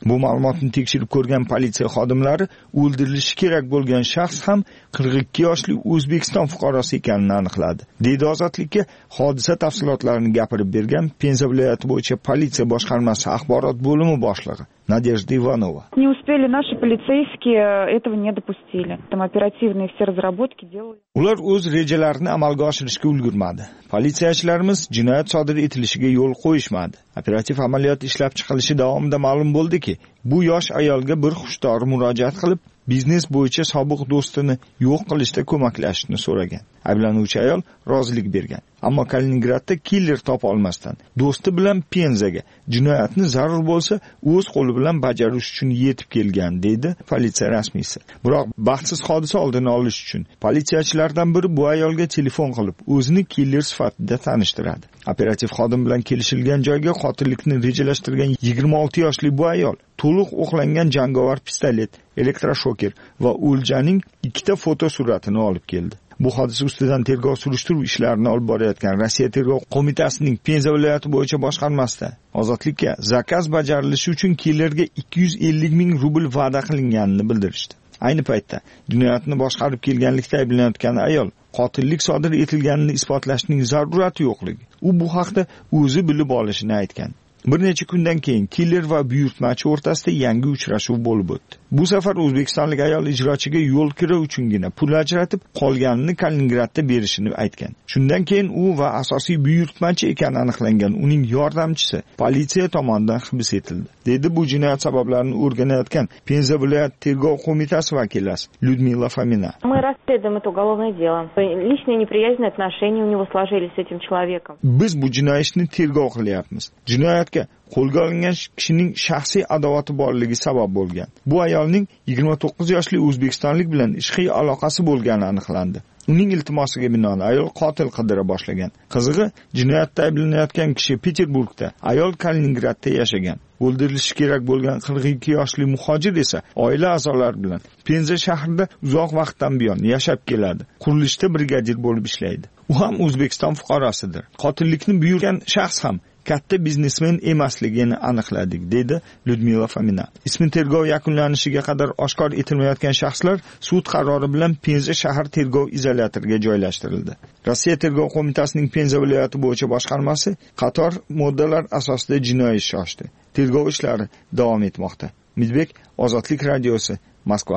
Bu ma'lumotni tekshirib ko'rgan politsiya xodimlari o'ldirilishi kerak bo'lgan shaxs ham qirq ikki yoshli O'zbekiston fuqarosi ekanini aniqladi. Deydi Ozodlikka hodisa tafsilotlarini gapirib bergan Penza viloyati bo'yicha politsiya boshqarmasi axborot bo'limi boshlig'i Надежда Иванова. Не успели наши полицейские, этого не допустили. Там оперативные все разработки делали. Ular o'z rejalarini amalga oshirishga ulgurmadi. Politsiyachilarimiz jinoyat sodir etilishiga yo'l qo'yishmadi. Operativ amaliyot ishlab chiqilishi davomida ma'lum bo'ldiki, bu yosh ayolga bir xushdor murojaat qilib, biznes bo'yicha sobiq do'stini yo'q qilishda ko'maklashishni so'ragan. Ayblanuvchi ayol rozilik bergan. Ammo Kaliningradda killer topa olmasdan do'sti bilan Penzaga jinoyatni zarur bo'lsa o'z qo'li bilan bajarish uchun yetib kelgan, deydi politsiya rasmiysi. Biroq baxtsiz hodisa oldini olish uchun politsiyachilardan biri bu ayolga telefon qilib o'zini killer sifatida tanishtiradi. Operativ xodim bilan kelishilgan joyga qotillikni rejalashtirgan yigirma olti yoshli bu ayol to'liq o'qlangan jangovar pistolet, elektroshoker va o'ljaning ikkita fotosuratini olib keldi. Bu hodisa ustidan tergov surishtiruv ishlarini olib borayotgan Rossiya tergov qo'mitasining Penza viloyati bo'yicha boshqarmasida Ozodlikka zakaz bajarilishi uchun killerga ikki yuz ellik ming rubl va'da qilinganini bildirishdi. Ayni paytda jinoyatni boshqarib kelganlikda ayblanayotgan ayol qotillik sodir etilganini isbotlashning zarurati yo'qligi, u bu haqda o'zi bilib olishini aytgan. Bir necha kundan keyin killer va buyurtmachi o'rtasida yangi uchrashuv bo'lib o'tdi. Bu safar o'zbekistonlik ayol ijrochiga yo'l kira uchungina pul ajratib, qolganini Kaliningradda berishini aytgan. Shundan keyin u va asosiy buyurtmachi ekani aniqlangan uning yordamchisi politsiya tomonidan hibs etildi, dedi bu jinoyat sabablarini o'rganayotgan Penza viloyat tergov qo'mitasi vakilasi Lyudmila Fomina. Мы расследуем это уголовное дело. Личные неприязненные отношения у него сложились с этим человеком. Biz bu jinoyatni tergov qilyapmiz. Jinoyatga qo'lga olingan kishining shaxsiy adovati borligi sabab bo'lgan. Bu ayolning yigirma to'qqiz yoshli o'zbekistonlik bilan ishqiy aloqasi bo'lgani aniqlandi. Uning iltimosiga binoan ayol qotil qidira boshlagan. Qizig'i, jinoyatda ayblanayotgan kishi Peterburgda, ayol Kaliningradda yashagan. O'ldirilishi kerak bo'lgan qirq ikki yoshli muhojir esa oila a'zolari bilan Penza shahrida uzoq vaqtdan buyon yashab keladi. Qurilishda brigadir bo'lib ishlaydi. U ham O'zbekiston fuqarosidir. Qotillikni buyurgan shaxs ham katta biznesmen emasligini aniqladik, dedi Lyudmila Fomina. Ismi tergov yakunlanishiga qadar oshkor etilmayotgan shaxslar sud qarori bilan Penza shahar tergov izolyatoriga joylashtirildi. Rossiya tergov qo'mitasining Penza viloyati bo'yicha boshqarmasi qator moddalar asosida jinoiy ish ochdi. Tergov ishlari davom etmoqda. Midbek, Ozodlik radiosi, Moskva.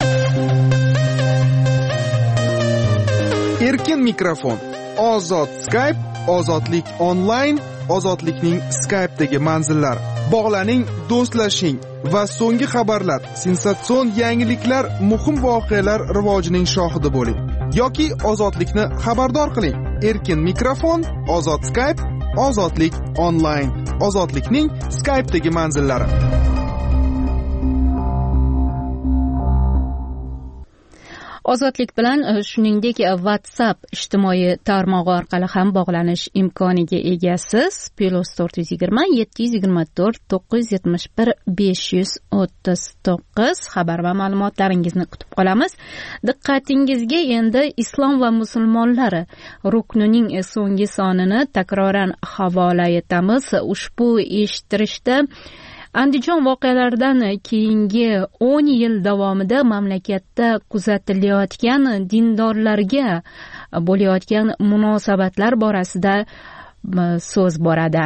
Erkin mikrofon, Ozod Skype, Ozodlik onlayn, Ozodlikning Skype'dagi manzillari. Bog'laning, do'stlashing va so'nggi xabarlar, sensatsion yangiliklar, muhim voqealar rivojining shohidi bo'ling. Yoki Ozodlikni xabardor qiling. Erkin mikrofon, Ozod Skype, Ozodlik onlayn, Ozodlikning Skype'dagi manzillari. Ozodlik bilan shuningdek WhatsApp ijtimoiy tarmog'i orqali ham bog'lanish imkoniga egasiz. Plus to'rt yuz yigirma yetti yuz yigirma to'rt to'qqiz yuz yetmish bir besh yuz o'ttiz to'qqiz xabar va ma'lumotlaringizni kutib qolamiz. Diqqatingizga endi Islom va musulmonlar ruknining so'nggi sonini takroran havola etamiz. Ushbu eshittirishda Andijon voqealaridan keyingi o'n yil davomida mamlakatda kuzatilayotgan dindorlarga bo'layotgan munosabatlar borasida so'z boradi.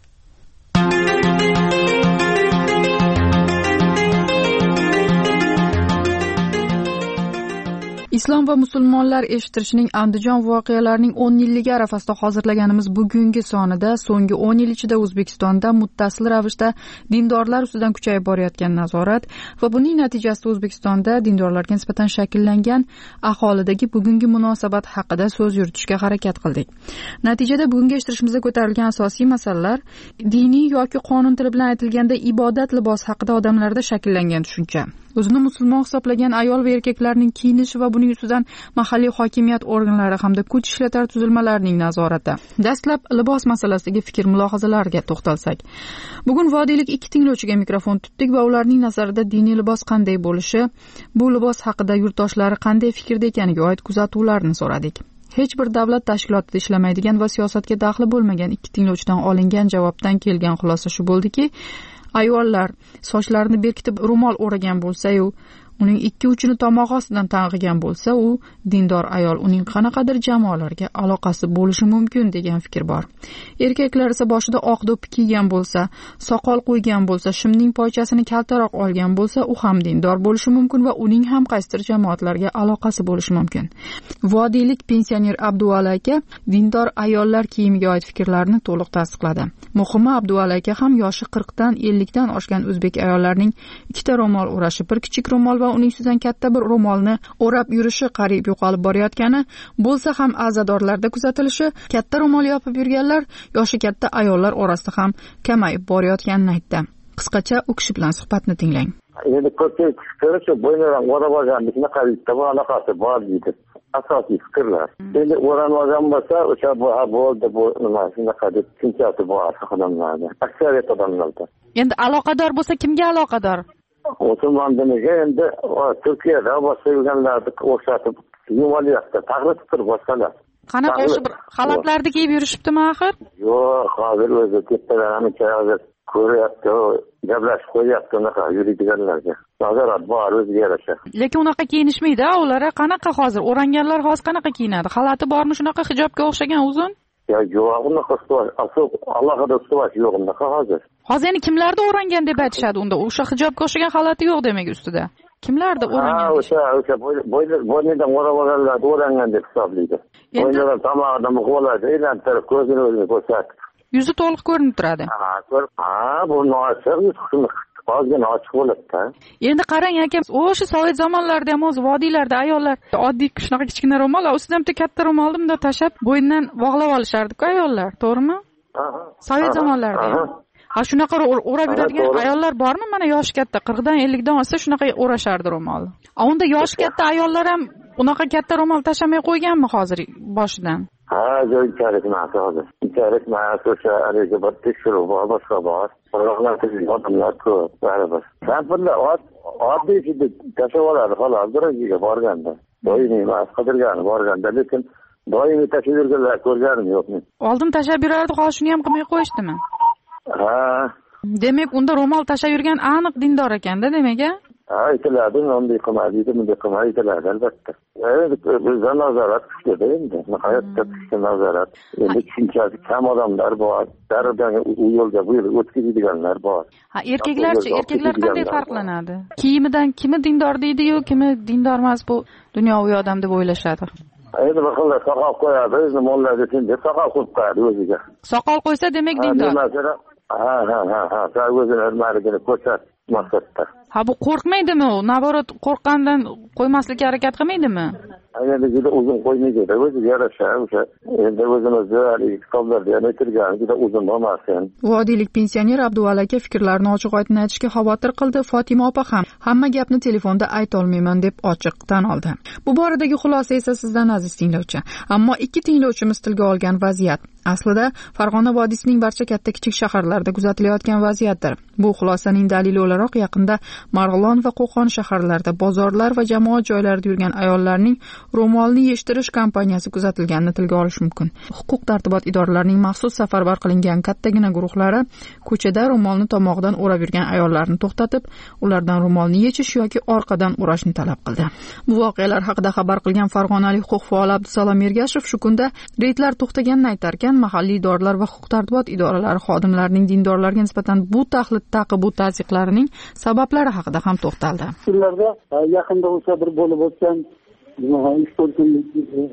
Islom va musulmonlar eshittirishining Andijon voqealarining o'n yilligi arafasida hozirlaganimiz bugungi sonida so'nggi o'n yil ichida O'zbekistonda muttasil ravishda dindorlar ustidan kuchayib borayotgan nazorat va buning natijasida O'zbekistonda dindorlarga nisbatan shakllangan aholidagi bugungi munosabat haqida so'z yuritishga harakat qildik. Natijada bugungi eshittirishimizda ko'tarilgan asosiy masalalar diniy yoki qonun tili bilan aytilganda ibodat libosi haqida odamlarda shakllangan tushuncha. O'zini musulmon hisoblagan ayol va erkaklarning kiyinishi va buning ustidan mahalliy hokimiyat organlari hamda kuch ishlatar tuzilmalarining nazorati. Dastlab libos masalasidagi fikr mulohazalarga to'xtalsak. Bugun vodiylik ikki tinglovchiga mikrofon tutdik va ularning nazarida diniy libos qanday bo'lishi, bu libos haqida yurtdoshlari qanday fikrda ekaniga oid kuzatuvlarni so'radik. Hech bir davlat tashkilotida ishlamaydigan va siyosatga daxli bo'lmagan ikki tinglovchidan olingan javobdan kelgan xulosa shu bo'ldiki, ayollar sochlarini berkitib ro'mol o'ragan bo'lsa-yu, uning ikki uchini tomog'i ostidan tang'igan bo'lsa, u dindor ayol, uning qanaqadir jamoalarga aloqasi bo'lishi mumkin degan fikr bor. Erkaklar esa boshida oq do'ppi kiygan bo'lsa, soqol qo'ygan bo'lsa, shimning poychasini kaltaroq olgan bo'lsa, u ham dindor bo'lishi mumkin va uning ham qaysidir jamoatlarga aloqasi bo'lishi mumkin. Vodiylik pensioner Abduvali aka dindor ayollar kiyimiga oid fikrlarni to'liq tasdiqladi. Muhimi, Abduvali aka ham yoshi qirqdan ellikdan oshgan o'zbek ayollarining ikkita ro'mol o'rashi, bir kichik ro'mol va uning ustidan katta bir ro'molni o'rab yurishi qariyb yo'qolib borayotgani bo'lsa ham azadorlarda kuzatilishi, katta ro'mol yopib yurganlar yoshi katta ayollar orasida ham kamayib borayotganini aytdi. Qisqacha u kishi bilan suhbatni tinglang. Endi ko'pchilik fikri bo'ynadan o'rab olganlikni qariyda bu aloqasi bor deydi. Asosiy fikrlar. Endi o'rab olgan bo'lsa, o'sha bu bo'ldi, bu nima shunaqa deb tushunchasi bor odamlarda. Aksariyat odamlarda. Endi aloqador bo'lsa kimga aloqador? O'smandiniga endi Turkiyada boshqa yurganlarni o'xshatib yumolyapti, taqlid qilib boshqalar. Qanaqa o'sha bir xalatlarni kiyib yurishibdimi axir? Yo'q, hozir o'zi tepadan ancha hozir ko'ryapti, gaplashib qo'yyapti unaqa yuradiganlarga. Nazorat bor o'ziga yarasha. Lekin unaqa kiyinishmaydi, ular qanaqa hozir o'ranganlar hozir qanaqa kiyinadi? Xalati bormi shunaqa hijobga o'xshagan uzun? Ya yo'q, unaqa ustuvash, alohida ustuvash yo'q unaqa hozir. Hozir endi kimlarda o'rangan deb aytishadi unda? O'sha hijobga o'xshagan xalati yo'q demak ustida. Kimlarda o'rangan? Ha, o'sha o'sha bo'ynidan o'rab olganlar o'rangan deb hisoblaydi. Bo'ynidan tomog'idan qo'ladi, aylantirib ko'zini o'zini ko'rsatib. Yuzi to'liq ko'rinib turadi. Ha, ko'rib, ha, bu nochiq, ozgina ochiq bo'ladi-da. Endi qarang aka, o'sha sovet zamonlarida ham o'zi vodiylarda ayollar oddiy shunaqa kichkina ro'mol, ustidan bitta katta ro'molni bunday tashab, bo'ynidan bog'lab olishardi-ku ayollar, to'g'rimi? Sovet zamonlarida. Ha, shunaqa o'rab yuradigan ayollar bormi? Mana yoshi katta, qirqdan ellikdan olsa shunaqa o'rashardi ro'molni. A unda yoshi katta ayollar ham unaqa katta ro'mol tashamay qo'yganmi hozir boshidan? Ha, joychalik emas hozir. Joychalik emas, o'sha ariga bir tekshiruv bor, boshqa bor. Odamlar ko'p, baribir. Kampirlar oddiy hidi tashlab oladi, xolos, birinchiga borganda. Doimiy emas, qidirgani borganda, lekin doimiy tashlab yurganlar ko'rganim yo'q men. Oldin tashlab yurardi, hozir shuni ham qilmay qo'yishdimi? Ha. Demak, unda ro'mol tashlab yurgan aniq dindor ekanda, demak-a? Ha, aytiladi, unday qilmaydi, bunday qilmaydi, aytiladi albatta. Bizda nazorat kuchli endi, nihoyatda kuchli nazorat. Endi tushunchasi kam odamlar bor, daryodan u yo'lga bu yo'lga o'tkazadiganlar bor. Ha, erkaklarchi, erkaklar qanday farqlanadi? Kiyimidan kimi dindor deydi-yu, kimi dindor emas, bu dunyoviy odam deb o'ylashadi. Endi bir xillar soqol qo'yadi, o'zini mo'llar desin deb soqol qo'yib qo'yadi o'ziga. Soqol qo'ysa demak dindor. Ha, ha, ha, ha, ha, o'zini hurmatligini ko'rsat maqsadda. Ha, bu qo'rqmaydimi u? Naborat qo'rqqandan qo'ymaslikka harakat qilmaydimi? Endi juda uzun qo'ymaydi, o'ziga yarasha, o'sha endi o'zimizni kitoblarda ham aytilgan, juda uzun bo'lmasin. Vodiylik pensioner Abduvali aka fikrlarini ochiq-oydin aytishga xavotir qildi. Fatima opa ham hamma gapni telefonda ayta olmayman deb ochiq tan oldi. Bu boradagi xulosa esa sizdan aziz tinglovchi. Ammo ikki tinglovchimiz tilga olgan vaziyat aslida Farg'ona vodiysining barcha katta-kichik shaharlarida kuzatilayotgan vaziyatdir. Bu xulosaning dalili o'laroq yaqinda Marg'ilon va Qo'qon shaharlarida bozorlar va jamoat joylarida yurgan ayollarning ro'molni yeshtirish kampaniyasi kuzatilganini tilga olish mumkin. Huquq tartibot idoralarining maxsus safarbar qilingan kattagina guruhlari ko'chada ro'molni tomog'idan o'rab yurgan ayollarni to'xtatib, ulardan ro'molni yechish yoki orqadan o'rashni talab qildi. Bu voqealar haqida xabar qilgan farg'onalik huquq faoli Abdusalom Ergashev shu kunda reydlar to'xtaganini aytar ekan, mahalliy idoralar va huquq tartibot idoralari xodimlarining dindorlarga nisbatan bu tahlid taqi bu tazyiqlarining sabablari haqida ham to'xtaldi. Ularda yaqinda o'sha bir bo'lib o'tgan ish bo'lganlik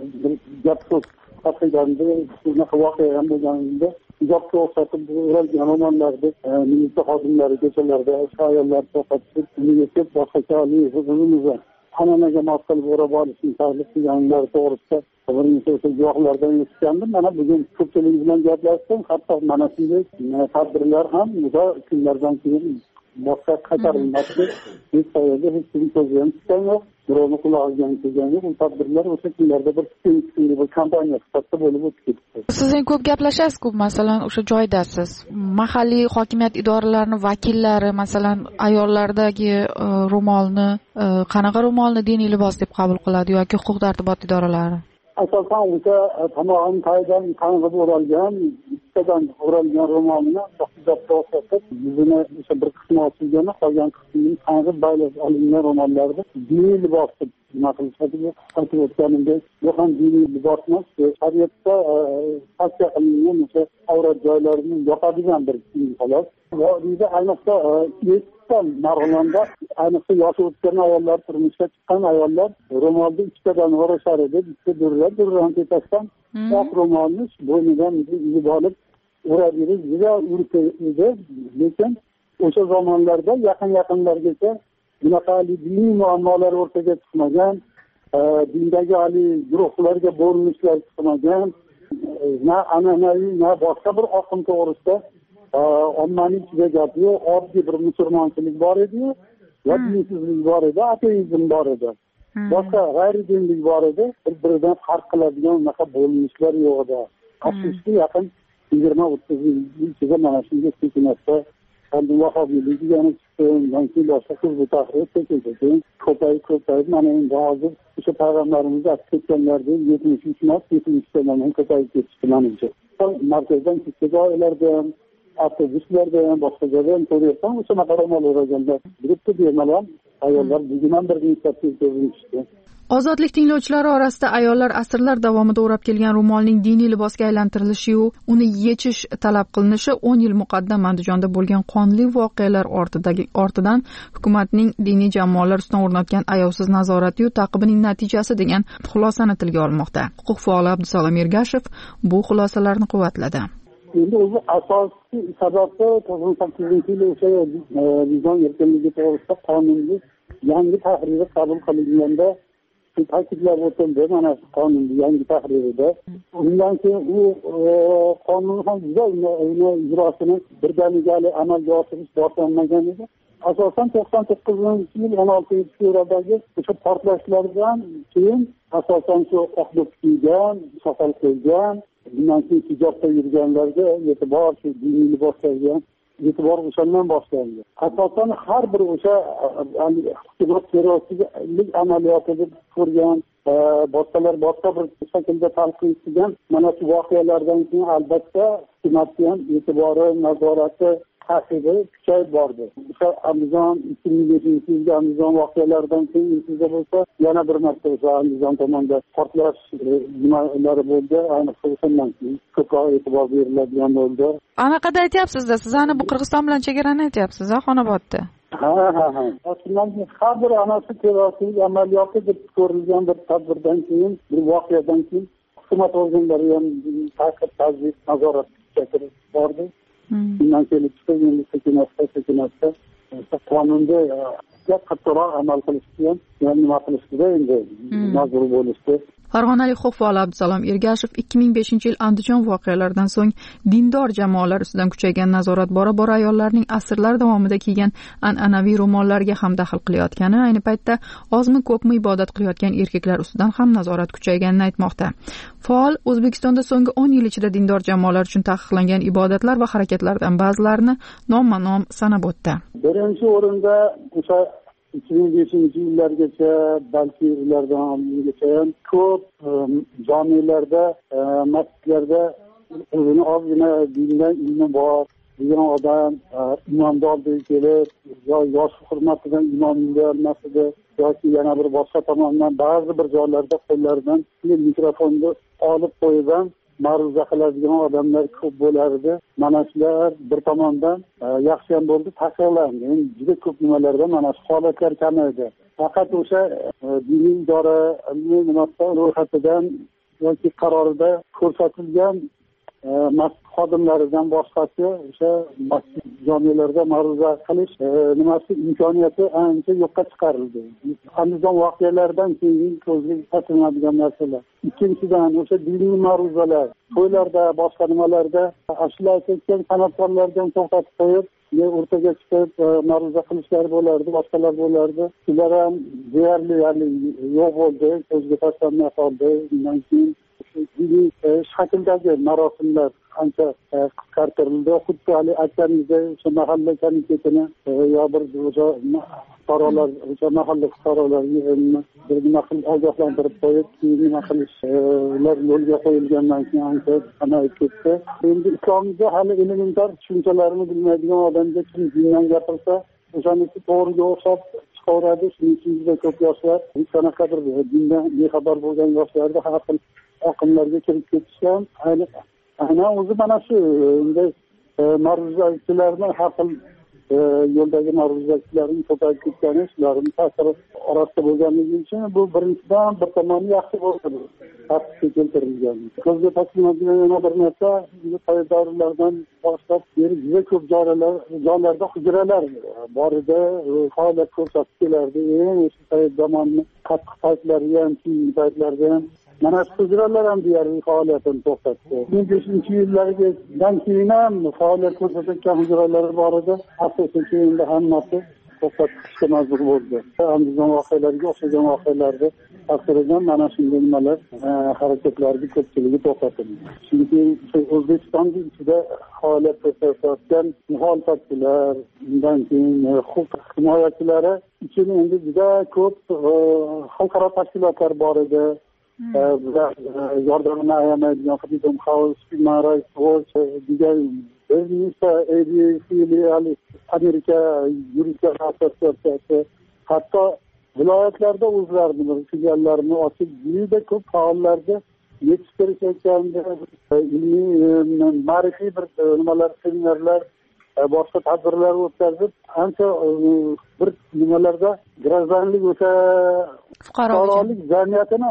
gap so'z taqilganda shunaqa voqea ham bo'lganida ijobga o'xshatib o'ralgan ro'mollarni militsiya xodimlari ko'chalarda ayollar to'xtatib yetib boshqacha o'zimizni an'anaga mos qilib o'rab olishni taklif qilganlar to'g'risida bir necha o'sha guvohlardan eshitgandim. Mana bugun ko'pchilik bilan gaplashdim, hatto mana shunday tadbirlar ham juda kunlardan keyin boshqa qaytarilmoqda. Hech qayerda hech kim ko'zdan chiqqan yo'q, birovni qulog'iga kelgan yo'q. Bu tadbirlar o'sha kunlarda bir kunlik bir kampaniya sifatida bo'lib o'tib ketdi. Siz ham ko'p gaplashasiz-ku, masalan, o'sha joydasiz. Mahalliy hokimiyat idoralarining vakillari, masalan, ayollardagi ro'molni qanaqa ro'molni diniy libos deb qabul qiladi yoki huquq tartibot idoralari? asosan o'sha tomog'ini tagidan qang'ib o'ralgan, ikkitadan o'ralgan ro'molni vaqtida o'satib, yuzini o'sha bir qismi ochilgan, qolgan qismini qang'ib baylab olingan ro'mollarni diniy libos deb nima qilishadi. Aytib o'tganimdek, bu ham diniy libos emas, shariatda tavsiya qilingan o'sha avrat joylarini yopadigan bir kiyim xolos. Va uyda ayniqsa Marg'ilonda ayniqsa yoshi o'tgan ayollar, turmushga chiqqan ayollar ro'molni ikkitadan o'rashar edi, bitta durlar, durran tepasidan oq ro'molni bo'ynidan yuzib olib o'rab-yurib juda urfa edi. Lekin o'sha zamonlarda yaqin yaqinlargacha bunaqa diniy muammolar o'rtaga chiqmagan, dindagi ali guruhlarga bo'linishlar chiqmagan, na an'anaviy, na boshqa bir oqim to'g'risida ommaning ichida gap yo'q, oddiy bir musulmonchilik bor edi, va dinsizlik bor edi, ateizm bor edi. Boshqa g'ayridinlik bor edi, bir-biridan farq qiladigan unaqa bo'linishlar yo'q edi. Afsuski yaqin yigirma o'ttiz yil ichida mana shunga sekinlikda vahobiylik yana chiqdi, undan keyin boshqa hizb tahrir sekin-sekin ko'payib ko'payib mana endi hozir o'sha payg'ambarimiz aytib ketganlaridek yetmish uch emas, yetmish uchdan ham ko'payib ketishdi menimcha. Markazdan kichik joylarda ham, avtobuslarda ham, boshqa joyda ham ko'ryapman, o'shanaqa ro'mol o'raganlar birikdi bemalol ayollar bugun ham bir nisbatga ko'rinishdi. Ozodlik tinglovchilari orasida ayollar asrlar davomida o'rab kelgan ro'molning diniy libosga aylantirilishi-yu, uni yechish talab qilinishi o'n yil muqaddam Andijonda bo'lgan qonli voqealar ortidagi ortidan hukumatning diniy jamoalar ustidan o'rnatgan ayovsiz nazorati-yu taqibining natijasi degan xulosani tilga olmoqda. Huquq faoli Abdusalom Ergashev bu xulosalarni quvvatladi. Endi o'zi asosiy sababi to'qson sakkizinchi yil o'sha vijdon erkinligi to'g'risida qonunning yangi tahriri qabul qilinganda ta'kidlab o'tildi, mana qonunning yangi tahririda. Undan keyin u qonun ham juda uni ijrosini birdaniga amalga oshirish boshlanmagan edi. Asosan to'qson to'qqizinchi yil o'n oltinchi fevraldagi o'sha portlashlardan keyin asosan shu oqlik kiygan, soqol qo'ygan, bundan keyin hijobda yurganlarga e'tibor, shu diniy liboslarga e'tibor o'shandan boshlangan. Asosan har bir o'sha hukumat terrorchilik amaliyoti deb ko'rgan, boshqalar boshqa bir shaklda talqin qilgan mana shu voqealardan keyin albatta hukumatga ham e'tibori, nazorati, taqibi kuchayib bordi. O'sha Andijon ikki ming beshinchi yilda Andijon voqealaridan keyin sizda bo'lsa yana bir marta o'sha Andijon tomonda portlash nimalari bo'ldi. Ayniqsa o'shandan keyin ko'proq e'tibor beriladigan bo'ldi. Anaqada aytyapsiz-da, siz ana bu Qirg'iziston bilan chegarani aytyapsiz, ha, Xonobodda. Ha, ha, ha. Aslida har bir ana shu terrorchilik amaliyoti deb ko'rilgan bir tadbirdan keyin, bir voqeadan keyin hukumat organlari ham ta'qib, tazyiq, nazorat kuchaytirib bordi. Bundan kelib chiqib, endi sekin-asta, sekin-asta qonunga qattiqroq amal qilishga ham nima qilishda endi majbur bo'lishdi. Farg'onalik huquq faoli Abdusalom Ergashev ikki ming beshinchi yil Andijon voqealaridan so'ng dindor jamoalar ustidan kuchaygan nazorat bora-bora ayollarning asrlar davomida kiygan an'anaviy ro'mollarga ham daxl qilayotgani, ayni paytda ozmi ko'pmi ibodat qilayotgan erkaklar ustidan ham nazorat kuchayganini aytmoqda. Faol O'zbekistonda so'nggi o'n yil ichida dindor jamoalar uchun taqiqlangan ibodatlar va harakatlardan ba'zilarini nomma-nom sanab o'tdi. Birinchi o'rinda o'sha ikki ming beshinchi yillargacha, balki ulardan oldingacha ham ko'p jamilarda, masjidlarda o'zini ozgina dindan ilmi bor degan odam imomni oldiga kelib, yo yosh hurmatidan imom bermasdi yoki yana bir boshqa tomondan ba'zi bir joylarda qo'llaridan mikrofonni olib qo'yib ham ma'ruza qiladigan odamlar ko'p bo'lardi. Mana shular bir tomondan yaxshi ham bo'ldi, taqiqlandi. Endi juda ko'p nimalarda mana shu holatlar kamaydi. Faqat o'sha diniy idora nimasidan ro'yxatidan yoki qarorida ko'rsatilgan masjid xodimlaridan boshqasi o'sha masjid jamiyalarda ma'ruza qilish nimasi imkoniyati ancha yo'qqa chiqarildi. Andijon voqealaridan keyin ko'zga tashlanadigan narsalar. Ikkinchidan o'sha diniy ma'ruzalar, to'ylarda, boshqa nimalarda ashula ketgan san'atkorlardan to'xtatib qo'yib, o'rtaga chiqib ma'ruza qilishlar bo'lardi, boshqalar bo'lardi. Ular ham deyarli, ya'ni yo'q bo'ldi, ko'zga tashlanmay qoldi. Undan keyin diniy shakldagi marosimlar ancha qisqartirildi. Xuddi hali aytganingizda o'sha mahalla komitetini yo bir o'sha fuqarolar, o'sha mahalla fuqarolarni bir nima qilib ogohlantirib qo'yib, keyin nima qilishlar yo'lga qo'yilgandan keyin ancha kamayib ketdi. Endi islomda hali elementar tushunchalarni bilmaydigan odamga kim dindan gapirsa, o'shaniki to'g'riga o'xshab chiqaveradi. Shuning uchun juda ko'p yoshlar hech qanaqadir dindan bexabar bo'lgan yoshlarda har xil oqimlarga kirib ketishgan. Aynan o'zi mana shu endi ma'ruzachilarni har xil yo'ldagi ma'ruzachilarning ko'payib ketgani shularning ta'siri orasida bo'lganligi uchun bu birinchidan bir tomoni yaxshi bo'ldi. Tartibga keltirilgan. Ko'zga tashlanadigan yana bir narsa, sovet davrlaridan boshlab beri juda ko'p joylar, joylarda hujralar bor edi, faoliyat ko'rsatib kelardi. Eng o'sha sovet zamoni qattiq paytlariga ham, keyingi paytlarga ham mana shu hujralar ham deyarli faoliyatini to'xtatdi. ming beshinchi yillardan keyin ham faoliyat ko'rsatgan hujralar bor edi. Asosiy keyinda hammasi to'xtatib ketishga majbur bo'ldi. Andijon voqealariga o'xshagan voqealarda ta'siridan mana shunday nimalar harakatlarga ko'pchiligi to'xtatildi. Chunki O'zbekistonning ichida faoliyat ko'rsatayotgan muxolifatchilar, undan keyin huquq himoyachilari uchun endi juda ko'p xalqaro tashkilotlar bor edi. Bular yordamini ayamaydigan Freedom House, Human Rights Watch degan bir nechta filiali Amerika yuristlar assotsiatsiyasi, hatto viloyatlarda o'zlarining filiallarini ochib, juda ko'p faollarga yetishtirishayotganda ilmiy ma'rifiy bir nimalar, seminarlar, boshqa tadbirlar o'tkazib, ancha bir nimalarda gражданlik o'sha fuqarolik jamiyatini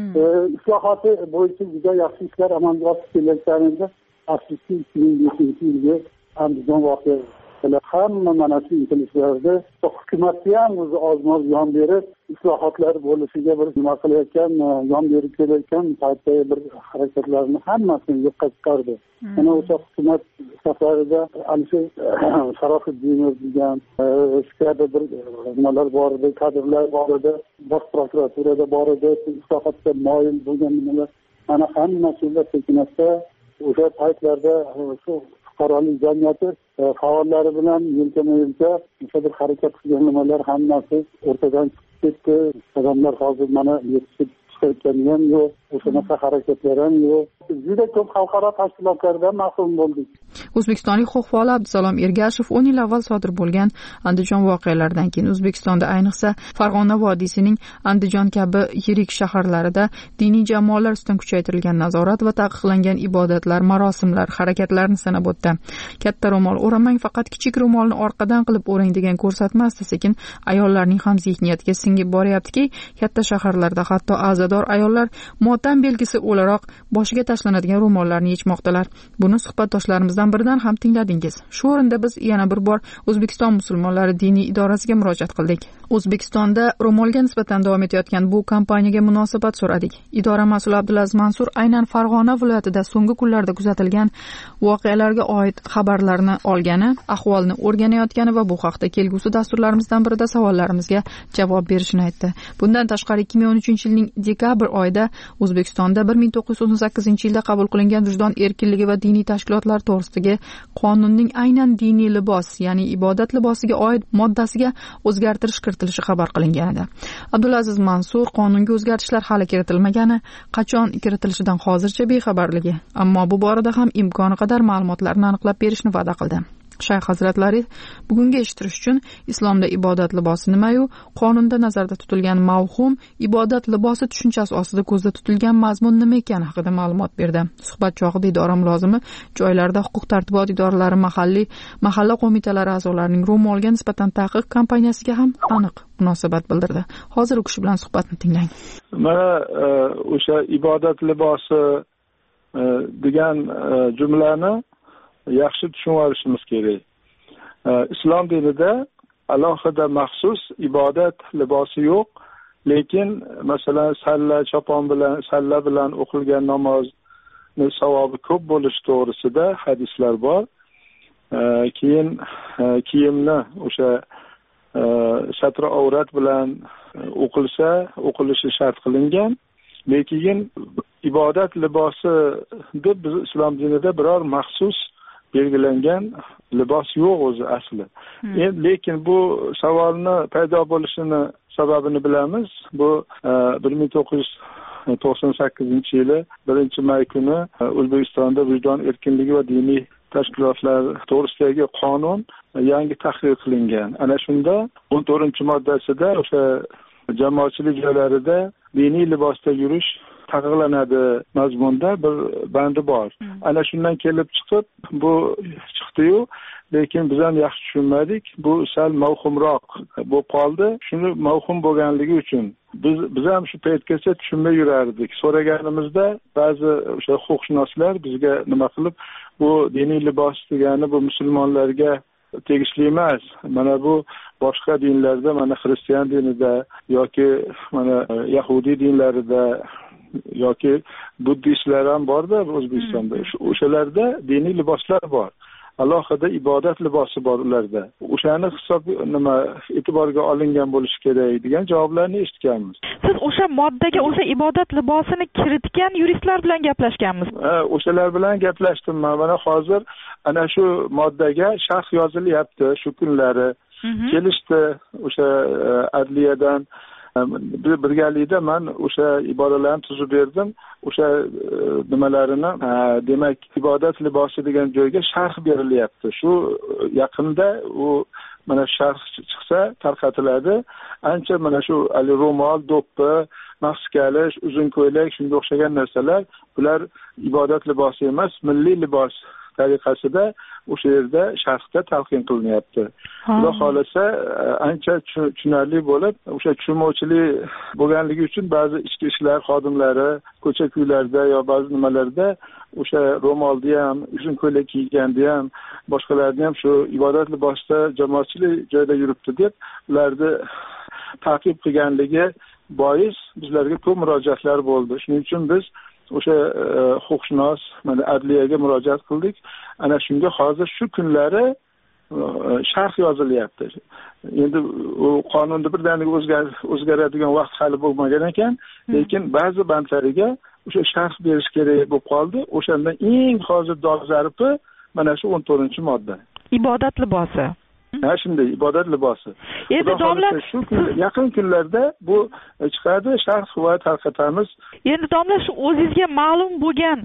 islohoti bo'yicha juda yaxshi ishlar amalga oshib kelayotganida afsuski ikki ming beshinchi yilga Andijon voqealari hamma mana shu intilishlarda hukumatga ham o'zi oz-moz yon berib, islohotlar bo'lishiga bir nima qilayotgan, yon berib kelayotgan paytdagi bir harakatlarni hammasini yo'qqa chiqardi. Mana o'sha hukumat safarida Alisher Sharofiddinov degan kabi bir nimalar bor edi, kadrlar bor edi, bosh prokuraturada bor edi, islohotga moyil bo'lgan nimalar. Mana hamma shular tekinasda o'sha paytlarda shu fuqarolik jamiyati faollari bilan yelkama-yelka o'sha bir harakat qilgan nimalar hammasi o'rtadan chiqib ketdi. Odamlar hozir mana yetishib chiqayotgani ham yo'q, o'shanaqa harakatlar ham yo'q. Juda ko'p xalqaro tashkilotlardan mahrum bo'ldik. O'zbekistonlik huquq faoli Abdusalom Ergashev o'n yil avval sodir bo'lgan Andijon voqealaridan keyin O'zbekistonda, ayniqsa Farg'ona vodiysining Andijon kabi yirik shaharlarida diniy jamoalar ustidan kuchaytirilgan nazorat va taqiqlangan ibodatlar, marosimlar, harakatlarni sanab o'tdi. Katta ro'mol o'ramang, faqat kichik ro'molni orqadan qilib o'rang degan ko'rsatma asta-sekin ayollarning ham zihniyatiga singib boryaptiki, katta shaharlarda hatto azador ayollar motam belgisi o'laroq boshiga tashlanadigan ro'mollarni yechmoqdalar. Buni suhbatdoshlarimizdan biridan ham tingladingiz. Shu o'rinda biz yana bir bor O'zbekiston musulmonlari diniy idorasiga murojaat qildik. O'zbekistonda ro'molga nisbatan davom etayotgan bu kampaniyaga munosabat so'radik. Idora mas'uli Abdulaziz Mansur aynan Farg'ona viloyatida so'nggi kunlarda kuzatilgan voqealarga oid xabarlarni olgani, ahvolni o'rganayotgani va bu haqda kelgusi dasturlarimizdan birida savollarimizga javob berishini aytdi. Bundan tashqari ikki ming o'n uchinchi yilning dekabr oyida O'zbekistonda bir ming to'qqiz yuz to'qson sakkizinchi yilda qabul qilingan vijdon erkinligi va diniy tashkilotlar to'g'risidagi qonunning aynan diniy libos, ya'ni ibodat libosiga oid moddasiga o'zgartirish kiritilishi xabar qilingan edi. Abdulaziz Mansur qonunga o'zgartishlar hali kiritilmagani, qachon kiritilishidan hozircha bexabarligi, ammo bu borada ham imkoni qadar ma'lumotlarni aniqlab berishni va'da qildi. Shayx hazratlari bugungi eshittirish uchun islomda ibodat libosi nima-yu, qonunda nazarda tutilgan mavhum ibodat libosi tushunchasi ostida ko'zda tutilgan mazmun nima ekani haqida ma'lumot berdi. Suhbat chog'ida idora mulozimi joylarda huquq tartibot idoralari, mahalliy mahalla qo'mitalari a'zolarining ro'molga nisbatan taqiq kampaniyasiga ham aniq munosabat bildirdi. Hozir u kishi bilan suhbatni tinglang. Mana o'sha ibodat libosi degan jumlani yaxshi tushunib olishimiz kerak. Islom dinida alohida maxsus ibodat libosi yo'q, lekin masalan salla chopon bilan, salla bilan o'qilgan namozni savobi ko'p bo'lishi to'g'risida hadislar bor. Keyin kiyimni o'sha satr avrat bilan o'qilsa, o'qilishi shart qilingan. Lekin ibodat libosi deb biz islom dinida biror maxsus belgilangan libos yo'q o'zi asli. Endi lekin bu savolni paydo bo'lishini sababini bilamiz. Bu bir ming to'qqiz yuz to'qson sakkizinchi yili birinchi may kuni O'zbekistonda vijdon erkinligi va diniy tashkilotlar to'g'risidagi qonun yangi tahrir qilingan. Ana shunda o'n to'rtinchi moddasida o'sha jamoatchilik joylarida diniy libosda yurish taqiqlanadi mazmunda bir bandi bor. Ana shundan kelib chiqib bu chiqdi-yu, lekin biz ham yaxshi tushunmadik. Bu sal mavhumroq bo'lib qoldi. Shuni mavhum bo'lganligi uchun biz biz ham shu paytgacha tushunmay yurardik. So'raganimizda ba'zi o'sha huquqshunoslar bizga nima qilib, bu diniy libos degani bu musulmonlarga tegishli emas. Mana bu boshqa dinlarda, mana xristian dinida yoki mana yahudiy dinlarida yoki buddistlar ham borda O'zbekistonda. O'shalarda diniy liboslar bor. Alohida ibodat libosi bor ularda. O'shani hisob nima e'tiborga olingan bo'lishi kerak degan javoblarni eshitganmiz. Siz o'sha moddaga o'sha ibodat libosini kiritgan yuristlar bilan gaplashganmiz. Ha, o'shalar bilan gaplashdim. Mana hozir ana shu moddaga sharh yozilyapti shu kunlari. Kelishdi o'sha adliyadan birgalikda men o'sha iboralarni tuzib berdim. O'sha nimalarini, demak, ibodat libosi degan joyga sharh berilyapti. Shu yaqinda u mana sharh chiqsa tarqatiladi. Ancha mana shu ali ro'mol, do'ppi, maxsi kalish, uzun ko'ylak, shunga o'xshagan narsalar, bular ibodat libosi emas, milliy libos tariqasida o'sha yerda sharhda talqin qilinyapti. Xudo xolasa ancha tushunarli bo'lib, o'sha tushunmovchilik bo'lganligi uchun ba'zi ichki ishlar xodimlari ko'cha-ko'ylarda yo ba'zi nimalarda o'sha ro'molni ham, uzun ko'ylak kiyganda ham, boshqalarni ham shu ibodat libosida jamoatchilik joyda yuribdi deb ularni ta'qib qilganligi bois bizlarga ko'p murojaatlar bo'ldi. Shuning uchun biz o'sha huquqshunos mana adliyaga murojaat qildik. Ana shunga hozir shu kunlari sharh yozilyapti. Endi u qonunda birdaniga o'zgaradigan vaqt hali bo'lmagan ekan, lekin ba'zi bandlariga o'sha sharh berish kerak bo'lib qoldi. O'shandan eng hozir dolzarbi mana shu o'n to'rtinchi modda. Ibodat libosi. Ha, shunday ibodat libosi. Endi domla shu yaqin kunlarda bu chiqadi, sharh va tarqatamiz. Endi domla shu o'zingizga ma'lum bo'lgan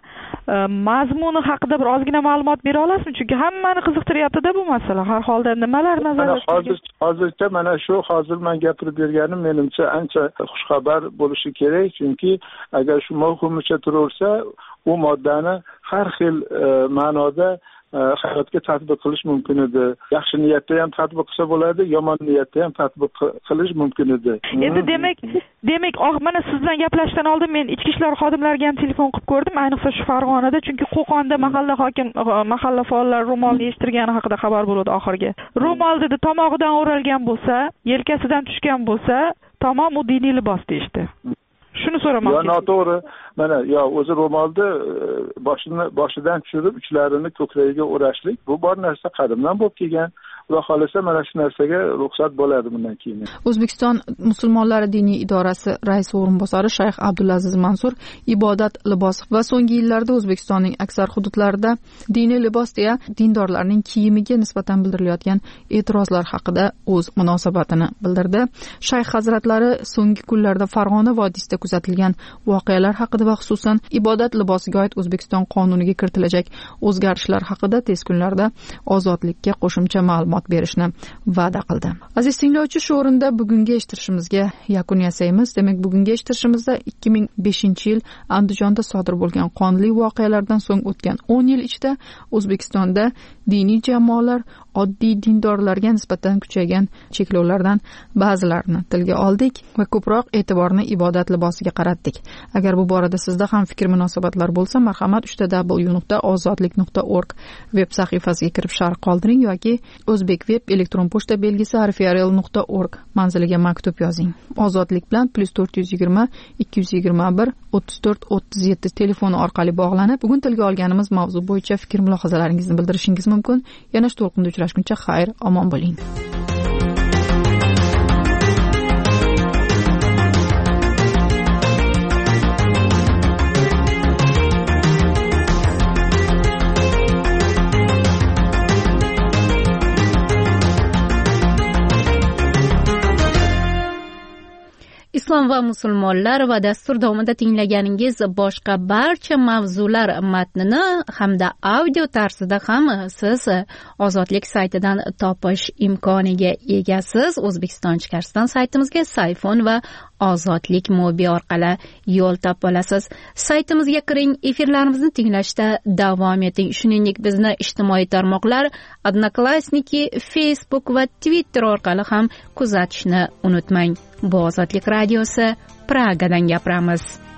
mazmuni haqida bir ozgina ma'lumot bera olasizmi? Chunki hammani qiziqtiryapti-da bu masala. Har holda nimalar nazorat hozir hozircha mana shu hozir men gapirib berganim menimcha ancha xushxabar bo'lishi kerak, chunki agar shu mavhumicha turaversa, u moddani har xil ma'noda hayotga tatbiq qilish mumkin edi. Yaxshi niyatda ham tatbiq qilsa bo'ladi, yomon niyatda ham tatbiq qilish mumkin edi. Endi demak, demak, mana siz bilan gaplashishdan oldin men ichki ishlar xodimlariga ham telefon qilib ko'rdim, ayniqsa shu Farg'onada, chunki Qo'qonda mahalla hokim, mahalla faollar ro'molni yechtirgani haqida xabar bo'ldi oxirgi. Ro'mol dedi tomog'idan o'ralgan bo'lsa, yelkasidan tushgan bo'lsa, tamom u diniy libos deyishdi. Shuni so'ramoqchi. Yo, noto'g'ri. Mana yo o'zi ro'molni boshini boshidan tushirib, uchlarini ko'kragiga o'rashlik, bu bor narsa qadimdan bo'lib kelgan. Xudo xolasa mana shu narsaga ruxsat bo'ladi bundan keyin. O'zbekiston musulmonlari diniy idorasi raisi o'rinbosari Shayx Abdulaziz Mansur ibodat libosi va so'nggi yillarda O'zbekistonning aksar hududlarida diniy libos deya dindorlarning kiyimiga nisbatan bildirilayotgan e'tirozlar haqida o'z munosabatini bildirdi. Shayx hazratlari so'nggi kunlarda Farg'ona vodiysida kuzatilgan voqealar haqida va xususan ibodat libosiga oid O'zbekiston qonuniga kiritilajak o'zgarishlar haqida tez kunlarda ozodlikka qo'shimcha ma'lumot berishni va'da qildi. Aziz tinglovchi, shu o'rinda bugungi eshittirishimizga yakun yasaymiz. Demak, bugungi eshittirishimizda ikki ming beshinchi yil Andijonda sodir bo'lgan qonli voqealardan so'ng o'tgan o'n yil ichida O'zbekistonda diniy jamoalar oddiy dindorlarga nisbatan kuchaygan cheklovlardan ba'zilarini tilga oldik va ko'proq e'tiborni ibodat libosiga qaratdik. Agar bu borada sizda ham fikr munosabatlar bo'lsa, marhamat uch w nuqta ozodlik nuqta org veb sahifasiga kirib sharh qoldiring yoki O'zbek web elektron pochta belgisi arfiarel nuqta org manziliga maktub yozing. Ozodlik bilan plus to'rt yuz yigirma ikki yuz yigirma bir o'ttiz to'rt o'ttiz yetti telefoni orqali bog'lanib, bugun tilga olganimiz mavzu bo'yicha fikr mulohazalaringizni bildirishingiz mumkin. Yana shu to'lqinda uchrashguncha xayr, omon bo'ling. va musulmonlar va dastur davomida tinglaganingiz boshqa barcha mavzular matnini hamda audio tarzida ham siz Ozodlik saytidan topish imkoniga egasiz. O'zbekiston ichkarisidan saytimizga sayfon va Ozodlik mobi orqali yo'l topib olasiz. Saytimizga kiring, efirlarimizni tinglashda davom eting. Shuningdek, bizni ijtimoiy tarmoqlar Odnoklassniki, Facebook va Twitter orqali ham kuzatishni unutmang. Bu Ozodlik radiosi, Pragadan gapiramiz.